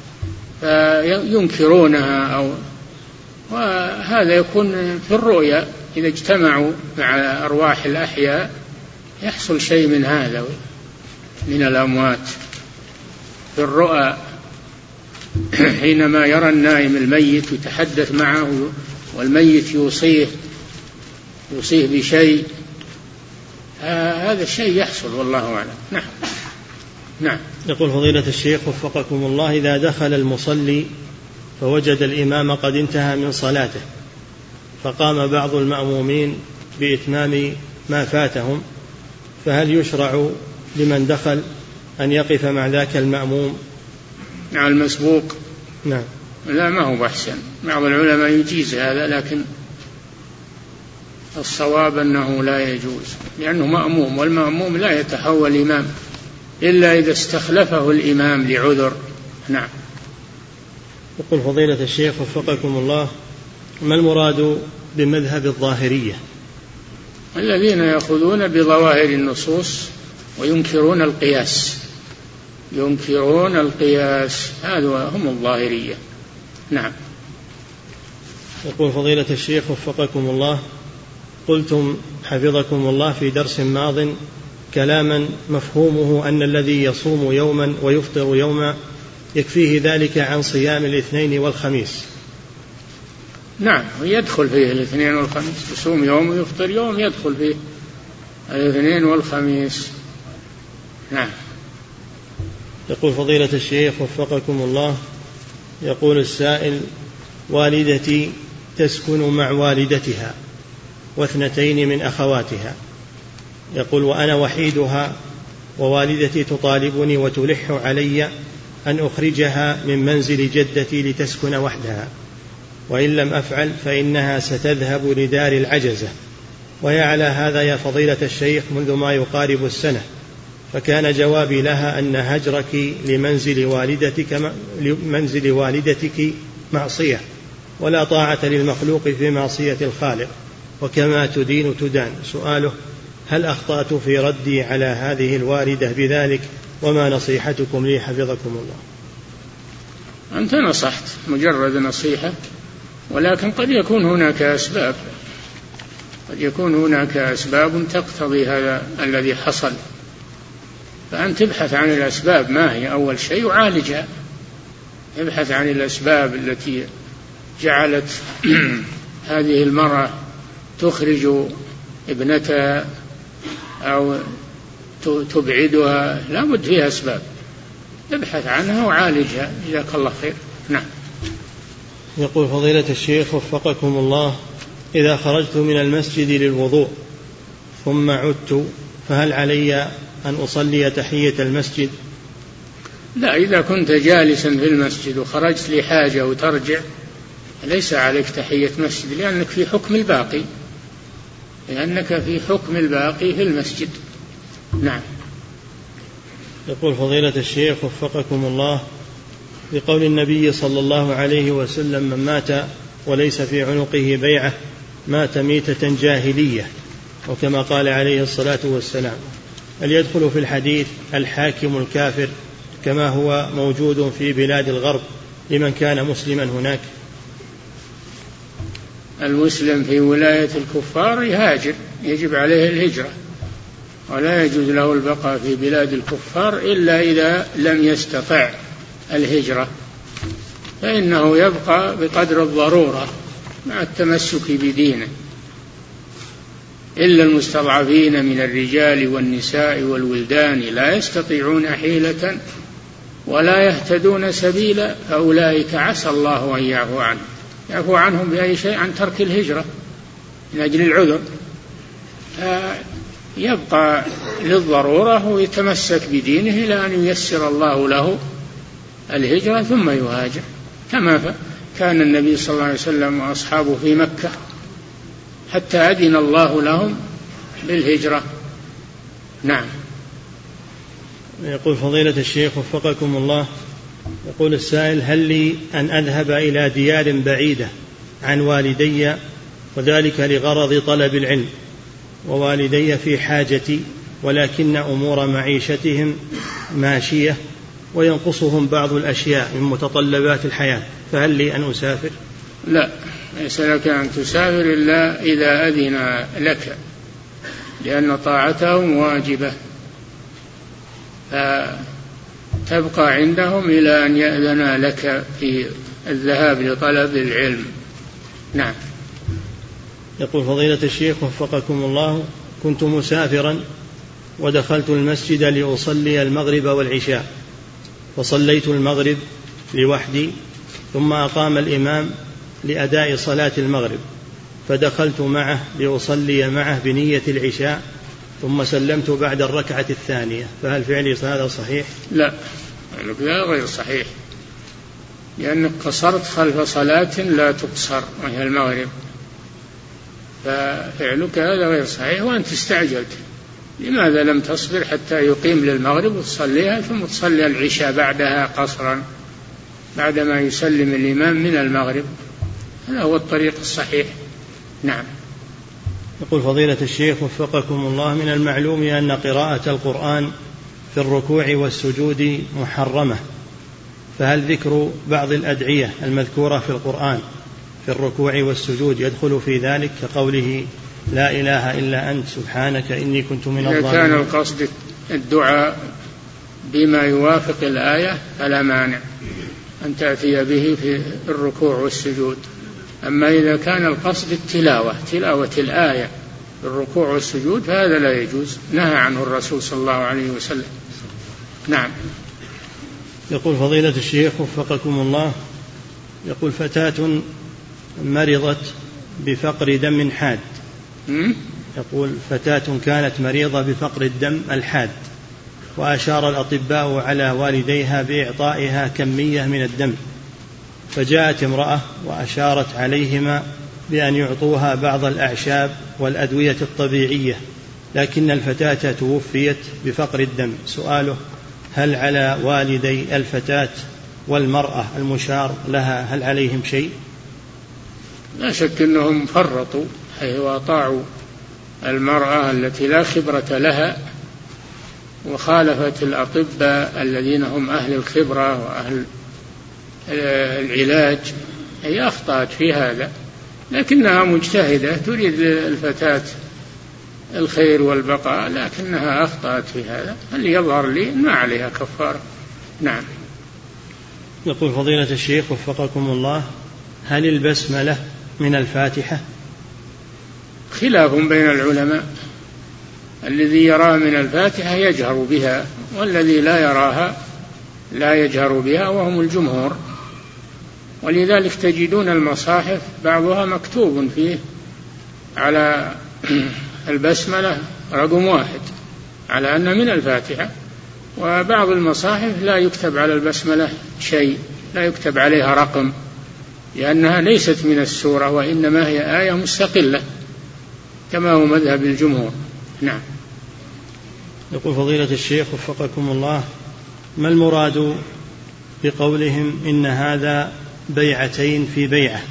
ينكرونها، وهذا يكون في الرؤيا إذا اجتمعوا مع أرواح الأحياء يحصل شيء من هذا من الأموات في الرؤى، حينما يرى النائم الميت يتحدث معه والميت يوصيه بشيء، هذا الشيء يحصل والله أعلم. نعم. نعم. يقول فضيلة الشيخ وفقكم الله: إذا دخل المصلي فوجد الإمام قد انتهى من صلاته فقام بعض المأمومين بإتمام ما فاتهم، فهل يشرع لمن دخل أن يقف مع ذاك المأموم مع المسبوق؟ نعم. لا، ما هو أحسن. بعض العلماء يجيز هذا، لكن الصواب أنه لا يجوز، لأنه مأموم، والمأموم لا يتحول إمام إلا إذا استخلفه الإمام لعذر. نعم. يقول فضيلة الشيخ وفقكم الله: ما المراد بمذهب الظاهرية؟ الذين يأخذون بظواهر النصوص وينكرون القياس، هذا هم الظاهرية. نعم. يقول فضيلة الشيخ وفقكم الله: قلتم حفظكم الله في درس ماض كلاما مفهومه أن الذي يصوم يوما ويفطر يوما يكفيه ذلك عن صيام الاثنين والخميس. نعم، يدخل فيه الاثنين والخميس، يصوم يوم ويفطر يوم يدخل فيه الاثنين والخميس. نعم. يقول فضيلة الشيخ وفقكم الله: يقول السائل: والدتي تسكن مع والدتها واثنتين من أخواتها، يقول وأنا وحيدها، ووالدتي تطالبني وتلح علي أن أخرجها من منزل جدتي لتسكن وحدها، وإن لم أفعل فإنها ستذهب لدار العجزة، وهي على هذا يا فضيلة الشيخ منذ ما يقارب السنة. فكان جوابي لها أن هجرك لمنزل والدتك معصية، ولا طاعة للمخلوق في معصية الخالق، وكما تدين تدان. سؤاله: هل أخطأت في ردي على هذه الواردة بذلك؟ وما نصيحتكم لي حفظكم الله؟ أنت نصحت مجرد نصيحة، ولكن قد يكون هناك أسباب تقتضي هذا الذي حصل، فأن تبحث عن الأسباب ما هي أول شيء وعالجها. ابحث عن الأسباب التي جعلت هذه المرأة تخرج ابنتها أو تبعدها، لا بد فيها أسباب، ابحث عنها وعالجها. جزاك الله خير. نعم. يقول فضيلة الشيخ وفقكم الله: إذا خرجت من المسجد للوضوء ثم عدت فهل علي أن أصلي تحية المسجد؟ لا، إذا كنت جالسا في المسجد وخرجت لحاجة وترجع ليس عليك تحية مسجد، لأنك في حكم الباقي، لأنك في حكم الباقي في المسجد. نعم. يقول فضيلة الشيخ وفقكم الله، بقول النبي صلى الله عليه وسلم: من مات وليس في عنقه بيعة مات ميتة جاهلية، وكما قال عليه الصلاة والسلام، هل يدخل في الحديث الحاكم الكافر كما هو موجود في بلاد الغرب لمن كان مسلما هناك؟ المسلم في ولاية الكفار يهاجر، يجب عليه الهجرة، ولا يجوز له البقاء في بلاد الكفار إلا إذا لم يستطع الهجرة، فإنه يبقى بقدر الضرورة مع التمسك بدينه، إلا المستضعفين من الرجال والنساء والولدان لا يستطيعون حيلة ولا يهتدون سبيلا، فأولئك عسى الله أن يعفو عنهم بأي شيء، عن ترك الهجرة من أجل العذر، يبقى للضرورة ويتمسك بدينه إلى أن ييسر الله له الهجرة ثم يهاجر، كما كان النبي صلى الله عليه وسلم وأصحابه في مكة حتى أذن الله لهم بالهجرة. نعم. يقول فضيلة الشيخ وفقكم الله، يقول السائل: هل لي أن أذهب إلى ديار بعيدة عن والدي وذلك لغرض طلب العلم، ووالدي في حاجتي ولكن أمور معيشتهم ماشية وينقصهم بعض الأشياء من متطلبات الحياة، فهل لي أن أسافر؟ لا، ليس لك أن تسافر إلا إذا أذن لك، لأن طاعتهم واجبة، فتبقى عندهم إلى أن يأذن لك في الذهاب لطلب العلم. نعم. يقول فضيلة الشيخ وفقكم الله: كنت مسافرا ودخلت المسجد لأصلي المغرب والعشاء، فصليت المغرب لوحدي، ثم أقام الإمام لأداء صلاة المغرب، فدخلت معه لأصلي معه بنية العشاء، ثم سلمت بعد الركعة الثانية، فهل فعلي هذا صحيح؟ لا، فعلك غير صحيح، لأنك قصرت خلف صلاة لا تقصر وهي المغرب، ففعلك هذا غير صحيح وأنت استعجلت. لماذا لم تصبر حتى يقيم للمغرب وتصليها ثم تصلي العشاء بعدها قصرا بعدما يسلم الإمام من المغرب؟ هذا هو الطريق الصحيح. نعم. يقول فضيلة الشيخ وفقكم الله: من المعلوم أن قراءة القرآن في الركوع والسجود محرمة، فهل ذكر بعض الأدعية المذكورة في القرآن في الركوع والسجود يدخل في ذلك، كقوله لا إله إلا أنت سبحانك إني كنت من الظالمين؟ إذا كان القصد الدعاء بما يوافق الآية فلا مانع أن تأتي به في الركوع والسجود، أما إذا كان القصد تلاوة الآية في الركوع والسجود فهذا لا يجوز، نهى عنه الرسول صلى الله عليه وسلم. نعم. يقول فضيلة الشيخ وفقكم الله، يقول: فتاة مرضت بفقر دم حاد، يقول فتاة كانت مريضة بفقر الدم الحاد، وأشار الأطباء على والديها بإعطائها كمية من الدم، فجاءت امرأة وأشارت عليهما بأن يعطوها بعض الأعشاب والأدوية الطبيعية، لكن الفتاة توفيت بفقر الدم. سؤاله: هل على والدي الفتاة والمرأة المشار لها هل عليهم شيء؟ لا شك أنهم فرطوا حيث أطاعوا المرأة التي لا خبرة لها وخالفت الأطباء الذين هم أهل الخبرة وأهل العلاج، هي أخطأت في هذا، لكنها مجتهدة تريد الفتاة الخير والبقاء، لكنها أخطأت في هذا، اللي يظهر لي ما عليها كفارة. نعم. يقول فضيلة الشيخ وفقكم الله: هل البسملة من الفاتحة؟ خلاف بين العلماء، الذي يراها من الفاتحة يجهر بها، والذي لا يراها لا يجهر بها، وهم الجمهور، ولذلك تجدون المصاحف بعضها مكتوب فيه على البسملة رقم 1 على أن من الفاتحة، وبعض المصاحف لا يكتب على البسملة شيء، لا يكتب عليها رقم، لأنها ليست من السورة وإنما هي آية مستقلة كما هو مذهب الجمهور. نعم. يقول فضيلة الشيخ وفقكم الله: ما المراد بقولهم إن هذا بيعتين في بيعة؟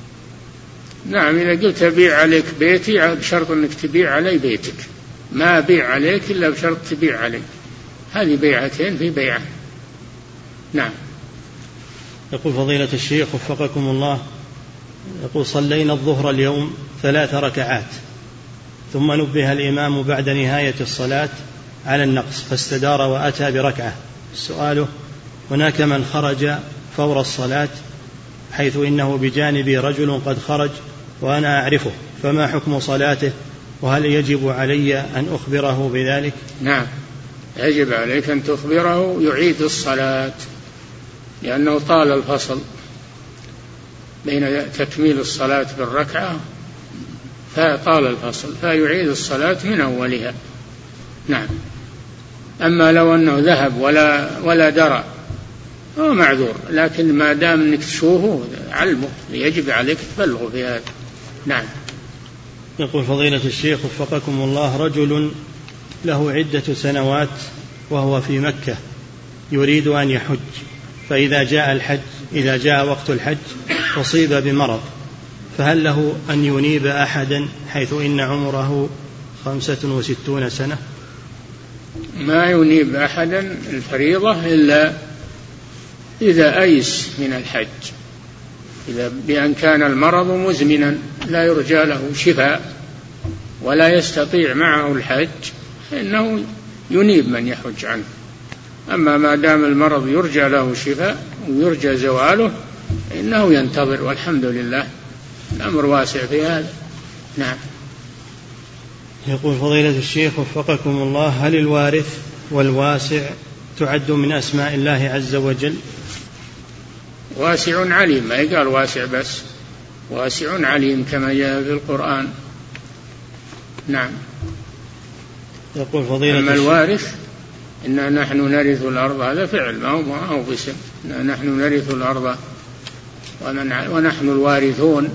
نعم، إذا قلت أبيع عليك بيتي بشرط أنك تبيع علي بيتك، ما أبيع عليك إلا بشرط تبيع علي، هذه بيعتين في بيعة. نعم. يقول فضيلة الشيخ وفقكم الله: يقول صلينا الظهر اليوم 3 ركعات، ثم نبه الإمام بعد نهاية الصلاة على النقص فاستدار وأتى بركعة. السؤال: هناك من خرج فور الصلاة حيث إنه بجانبي رجل قد خرج وأنا أعرفه، فما حكم صلاته؟ وهل يجب علي أن أخبره بذلك؟ نعم، يجب عليك أن تخبره يعيد الصلاة، لأنه طال الفصل بين تكميل الصلاة بالركعة، فطال الفصل فيعيد الصلاة من أولها. نعم. أما لو أنه ذهب ولا درى هو معذور، لكن ما دام أنك تشوفه علمه، يجب عليك تبلغه في هذا. نعم. يقول فضيلة الشيخ وفقكم الله: رجل له عدة سنوات وهو في مكة يريد أن يحج، فإذا جاء وقت الحج أصيب بمرض، فهل له أن ينيب أحدا حيث إن عمره 65 سنة؟ ما ينيب أحدا الفريضة إلا إذا أيس من الحج، إذا بأن كان المرض مزمنا لا يرجى له شفاء ولا يستطيع معه الحج، إنه ينيب من يحج عنه. أما ما دام المرض يرجى له شفاء ويرجى زواله إنه ينتظر، والحمد لله الأمر واسع في هذا. نعم. يقول فضيلة الشيخ وفقكم الله: هل الوارث والواسع تعد من أسماء الله عز وجل؟ واسع عليم، ما يقال واسع بس، واسع عليم كما جاء في القرآن. نعم. يقول فضيلة أما الوارث إنا نحن نرث الأرض، هذا فعل ما هو باسم، نحن نرث الأرض ونحن الوارثون،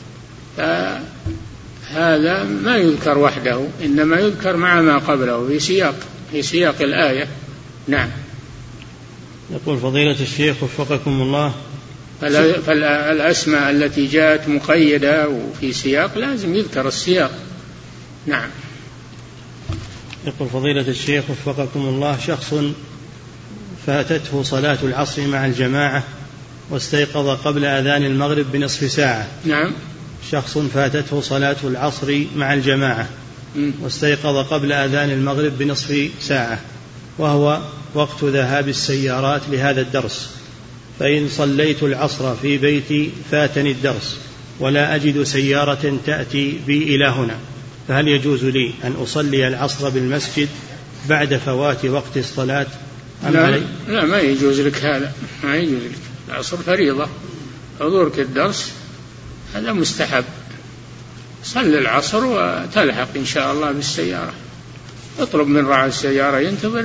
فهذا ما يذكر وحده، إنما يذكر مع ما قبله في سياق الآية. نعم. يقول فضيلة الشيخ وفقكم الله: فالأسماء التي جاءت مقيدة وفي سياق لازم يذكر السياق. نعم. يقول فضيلة الشيخ وفقكم الله: شخص فاتته صلاة العصر مع الجماعة واستيقظ قبل أذان المغرب بنصف ساعة. نعم. شخص فاتته صلاة العصر مع الجماعة واستيقظ قبل أذان المغرب بنصف ساعة، وهو وقت ذهاب السيارات لهذا الدرس، فإن صليت العصر في بيتي فاتني الدرس ولا أجد سيارة تأتي بي إلى هنا، فهل يجوز لي أن أصلي العصر بالمسجد بعد فوات وقت الصلاة أم علي؟ لا، ما يجوز لك هذا، ما يجوز لك. العصر فريضة، حضورك الدرس هذا مستحب، صل العصر وتلحق إن شاء الله بالسيارة، اطلب من راعي السيارة ينتظر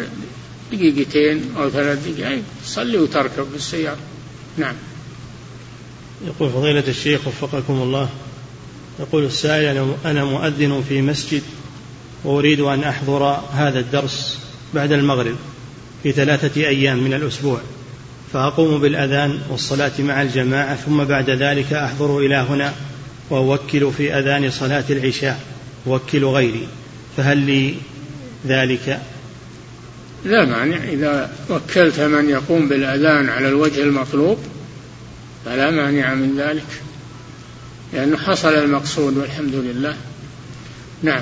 2 أو 3 دقائق، صلي وتركب بالسيارة. نعم. يقول فضيلة الشيخ وفقكم الله: يقول السائل: أنا مؤذن في مسجد وأريد أن أحضر هذا الدرس بعد المغرب في 3 أيام من الأسبوع، فأقوم بالأذان والصلاة مع الجماعة، ثم بعد ذلك أحضر إلى هنا وأوكل في أذان صلاة العشاء وأوكل غيري، فهل لي ذلك؟ لا مانع، إذا وكلت من يقوم بالأذان على الوجه المطلوب فلا مانع من ذلك، لأنه حصل المقصود والحمد لله. نعم.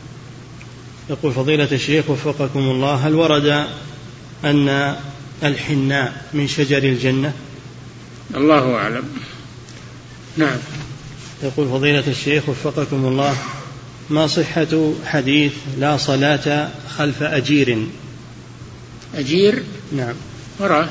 يقول فضيلة الشيخ وفقكم الله: هل ورد أن الحناء من شجر الجنة؟ الله أعلم. نعم. يقول فضيلة الشيخ وفقكم الله: ما صحة حديث لا صلاة خلف أجير؟ أجير؟ نعم. وراه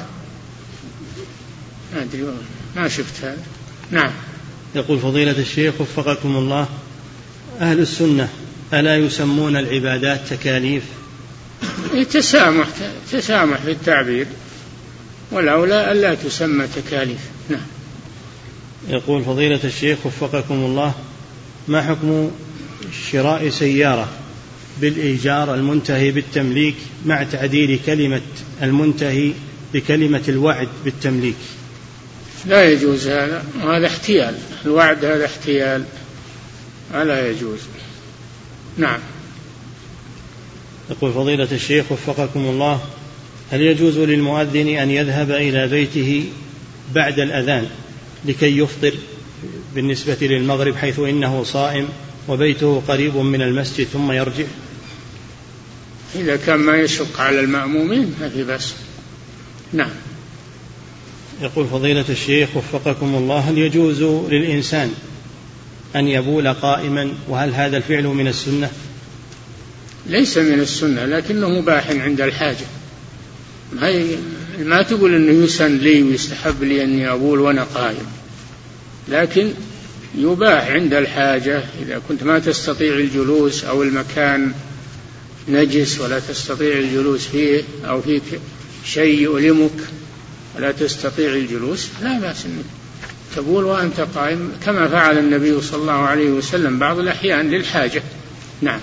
ما أدري، ما شفت هذا. نعم. يقول فضيلة الشيخ وفقكم الله: أهل السنة ألا يسمون العبادات تكاليف؟ تسامح في التعبير، والأولى ألا تسمى تكاليف. نعم. يقول فضيلة الشيخ وفقكم الله: ما حكم شراء سيارة بالإيجار المنتهي بالتمليك مع تعديل كلمة المنتهي بكلمة الوعد بالتمليك؟ لا يجوز هذا، وهذا احتيال، الوعد هذا احتيال ولا يجوز. نعم. يقول فضيلة الشيخ وفقكم الله: هل يجوز للمؤذن أن يذهب إلى بيته بعد الأذان لكي يفطر بالنسبة للمغرب حيث إنه صائم وبيته قريب من المسجد ثم يرجع؟ إذا كان ما يشق على المأمومين ما في بأس. نعم. يقول فضيلة الشيخ وفقكم الله: هل يجوز للإنسان أن يبول قائما، وهل هذا الفعل من السنة؟ ليس من السنة، لكنه مباح عند الحاجة. ما تقول أنه يسن لي ويستحب لي أني أبول وأنا قائم، لكن يباح عند الحاجة. إذا كنت ما تستطيع الجلوس أو المكان نجس ولا تستطيع الجلوس فيه أو فيك شيء يؤلمك ولا تستطيع الجلوس، لا بأس أنك تبول وأنت قائم، كما فعل النبي صلى الله عليه وسلم بعض الأحيان للحاجة. نعم.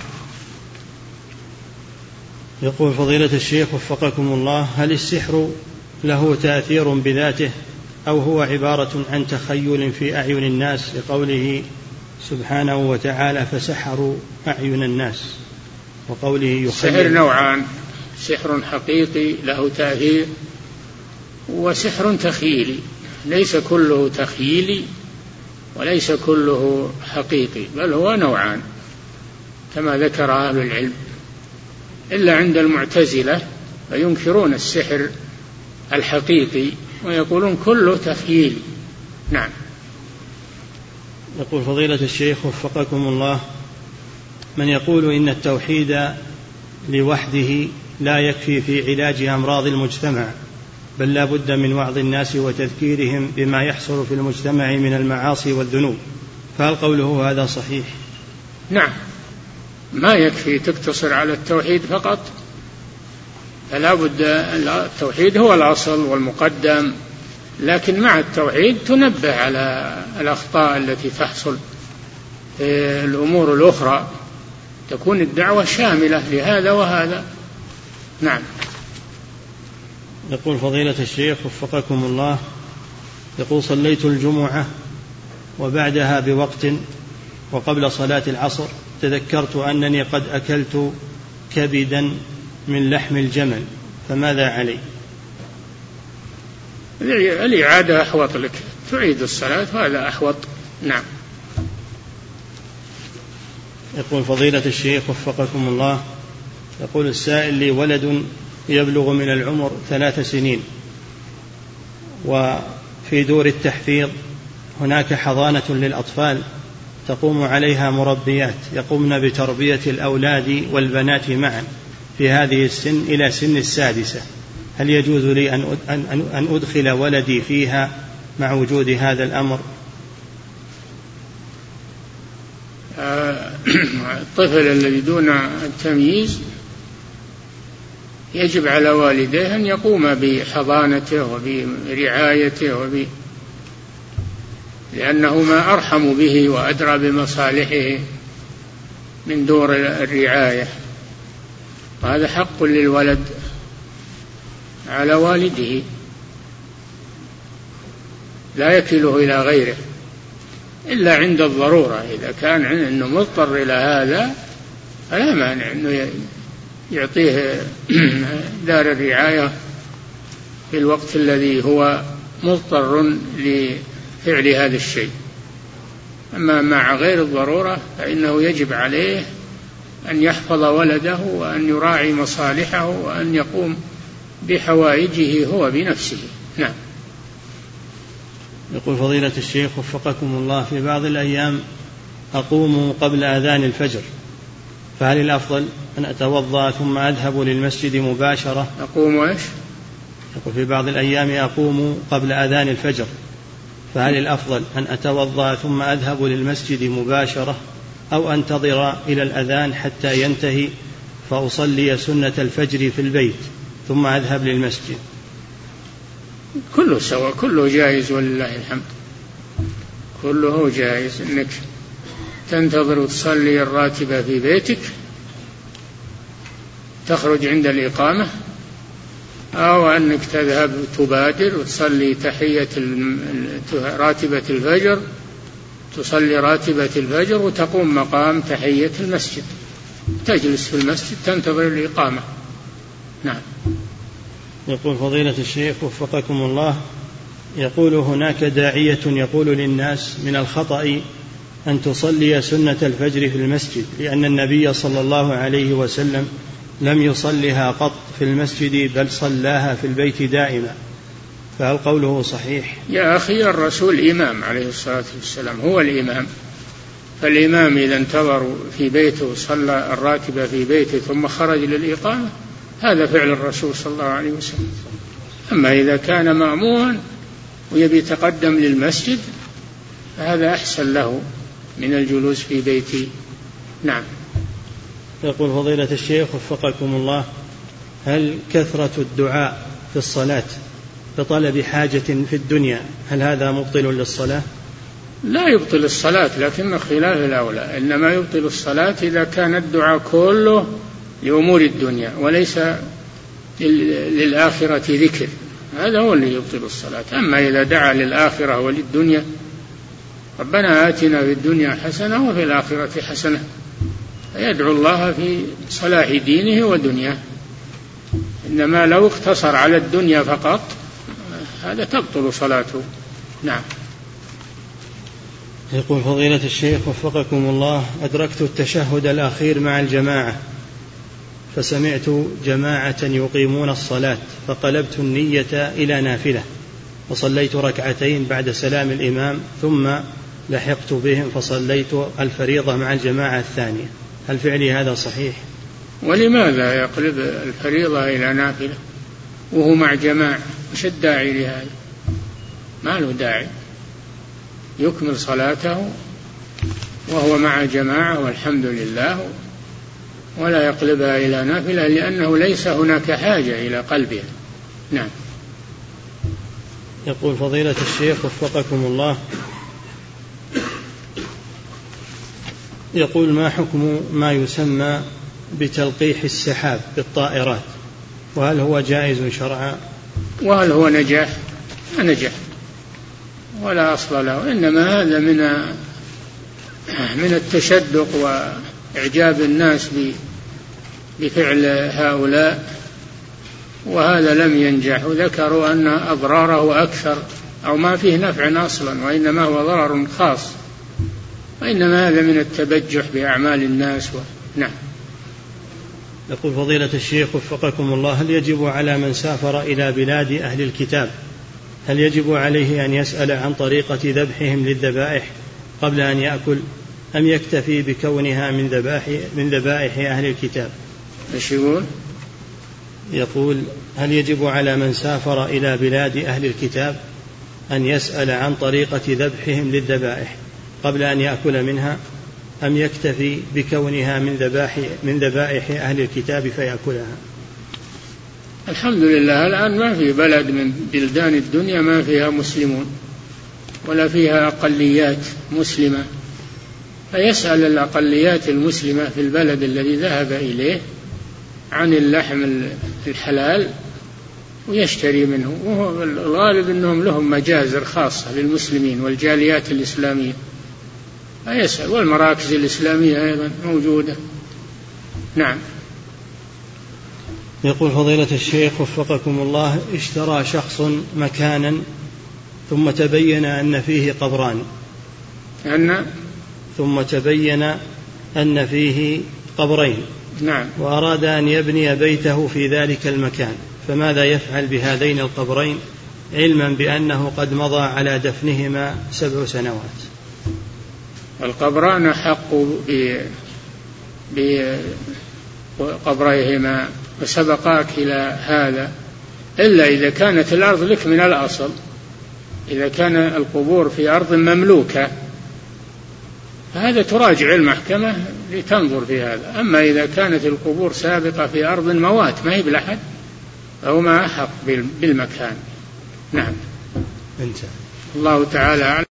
يقول فضيلة الشيخ وفقكم الله: هل السحر له تأثير بذاته أو هو عبارة عن تخيل في أعين الناس لقوله سبحانه وتعالى فسحروا أعين الناس، وقوله يخيل؟ السحر نوعان: سحر حقيقي له تأثير وسحر تخيلي، ليس كله تخيلي وليس كله حقيقي، بل هو نوعان كما ذكر أهل العلم، إلا عند المعتزلة فينكرون السحر الحقيقي ويقولون كله تخيلي. نعم. يقول فضيلة الشيخ وفقكم الله: من يقول إن التوحيد لوحده لا يكفي في علاج أمراض المجتمع، بل لا بد من وعظ الناس وتذكيرهم بما يحصل في المجتمع من المعاصي والذنوب، فهل قوله هذا صحيح؟ نعم، ما يكفي تقتصر على التوحيد فقط، فلا بد. التوحيد هو الأصل والمقدم، لكن مع التوحيد تنبه على الأخطاء التي تحصل في الأمور الأخرى، تكون الدعوة شاملة لهذا وهذا. نعم. يقول فضيلة الشيخ وفقكم الله: يقول صليت الجمعة وبعدها بوقت وقبل صلاة العصر تذكرت أنني قد أكلت كبدا من لحم الجمل، فماذا علي؟ الإعادة أحوط لك، تعيد الصلاة وهذا أحوط. نعم. يقول فضيلة الشيخ وفقكم الله: يقول السائل: لي ولد يبلغ من العمر 3 سنين، وفي دور التحفيظ هناك حضانة للأطفال تقوم عليها مربيات يقومن بتربية الأولاد والبنات معا في هذه السن إلى سن 6، هل يجوز لي أن أدخل ولدي فيها مع وجود هذا الأمر؟ الطفل الذي دون التمييز يجب على والديه أن يقوم بحضانته وبرعايته لأنه ما أرحم به وأدرى بمصالحه من دور الرعاية، وهذا حق للولد على والده، لا يكله إلى غيره إلا عند الضرورة. إذا كان إنه مضطر إلى هذا فلا مانع إنه يعطيه دار الرعاية في الوقت الذي هو مضطر لفعل هذا الشيء. أما مع غير الضرورة فإنه يجب عليه أن يحفظ ولده وأن يراعي مصالحه وأن يقوم بحوائجه هو بنفسه. نعم. يقول فضيلة الشيخ وفقكم الله: في بعض الأيام أقوم قبل أذان الفجر، فهل الأفضل أن أتوضأ ثم أذهب للمسجد مباشرة؟ أقوم وإيش؟ يقول في بعض الأيام أقوم قبل أذان الفجر، فهل الأفضل أن أتوضأ ثم أذهب للمسجد مباشرة أو أنتظر إلى الأذان حتى ينتهي فأصلي سنة الفجر في البيت ثم أذهب للمسجد؟ كله سواء، كله جائز ولله الحمد، كله جائز. إنك تنتظر وتصلي الراتبة في بيتك تخرج عند الإقامة، أو أنك تذهب تبادر وتصلي تحية راتبة الفجر، تصلي راتبة الفجر وتقوم مقام تحية المسجد، تجلس في المسجد تنتظر الإقامة. نعم. يقول فضيلة الشيخ وفقكم الله، يقول هناك داعية يقول للناس من الخطأ أن تصلي سنة الفجر في المسجد، لأن النبي صلى الله عليه وسلم لم يصلها قط في المسجد بل صلاها في البيت دائما، فهل قوله صحيح؟ يا أخي الرسول إمام عليه الصلاة والسلام، هو الإمام، فالإمام إذا انتظر في بيته وصلى الراتبة في بيته ثم خرج للإقامة هذا فعل الرسول صلى الله عليه وسلم. أما إذا كان مأموما ويبي يتقدم للمسجد فهذا أحسن له من الجلوس في بيته. نعم. يقول فضيلة الشيخ وفقكم الله، هل كثرة الدعاء في الصلاة بطلب حاجة في الدنيا هل هذا مبطل للصلاة؟ لا يبطل الصلاة، لكن خلاف الأولى، إنما يبطل الصلاة إذا كان الدعاء كله لأمور الدنيا وليس للآخرة ذكر، هذا هو اللي يبطل الصلاة. أما إذا دعا للآخرة وللدنيا ربنا آتنا في الدنيا حسنة وفي الآخرة حسنة، يدعو الله في صلاح دينه ودنياه. إنما لو اقتصر على الدنيا فقط هذا تبطل صلاته. نعم. يقول فضيلة الشيخ وفقكم الله، أدركت التشهد الأخير مع الجماعة فسمعت جماعة يقيمون الصلاة فقلبت النية إلى نافلة وصليت ركعتين بعد سلام الإمام ثم لحقت بهم فصليت الفريضة مع الجماعة الثانية، هل فعلي هذا صحيح؟ ولماذا يقلب الفريضة إلى نافلة وهو مع جماعة؟ مش الداعي لهذا؟ ما له داعي، يكمل صلاته وهو مع جماعة والحمد لله، ولا يقلبها إلى نافلة لأنه ليس هناك حاجة إلى قلبها. نعم. يقول فضيلة الشيخ وفقكم الله، يقول ما حكم ما يسمى بتلقيح السحاب بالطائرات، وهل هو جائز شرعا؟ وهل هو نجاح؟ نجح ولا أصل له، إنما هذا من التشدق وإعجاب الناس بفعل هؤلاء، وهذا لم ينجح، وذكروا أن أضراره أكثر أو ما فيه نفع أصلا وإنما هو ضرر خاص، وإنما هذا من التبجح بأعمال الناس. نعم. يقول فضيلة الشيخ وفقكم الله، هل يجب على من سافر إلى بلاد أهل الكتاب هل يجب عليه أن يسأل عن طريقة ذبحهم للذبائح قبل أن يأكل أم يكتفي بكونها من ذبائح أهل الكتاب؟ إيش يقول؟ يقول هل يجب على من سافر إلى بلاد أهل الكتاب أن يسأل عن طريقة ذبحهم للذبائح قبل أن يأكل منها أم يكتفي بكونها من ذبائح أهل الكتاب فيأكلها؟ الحمد لله الآن ما في بلد من بلدان الدنيا ما فيها مسلمون ولا فيها أقليات مسلمة، فيسأل الأقليات المسلمة في البلد الذي ذهب إليه عن اللحم الحلال ويشتري منه، وهو الغالب أنهم لهم مجازر خاصة للمسلمين والجاليات الإسلامية، فيسأل، والمراكز الإسلامية أيضا موجودة. نعم. يقول فضيلة الشيخ وفقكم الله، اشترى شخص مكانا ثم تبين أن فيه قبران ثم تبين أن فيه قبرين. نعم. وأراد أن يبني بيته في ذلك المكان، فماذا يفعل بهذين القبرين علما بأنه قد مضى على دفنهما 7 سنوات؟ القبران حق بقبريهما وسبقاك إلى هذا، إلا إذا كانت الأرض لك من الأصل، إذا كان القبور في أرض مملوكة فهذا تراجع المحكمة لتنظر في هذا. أما إذا كانت القبور سابقة في أرض موات ما هي بلحد فهو ما أحق بالمكان. نعم. انت. الله تعالى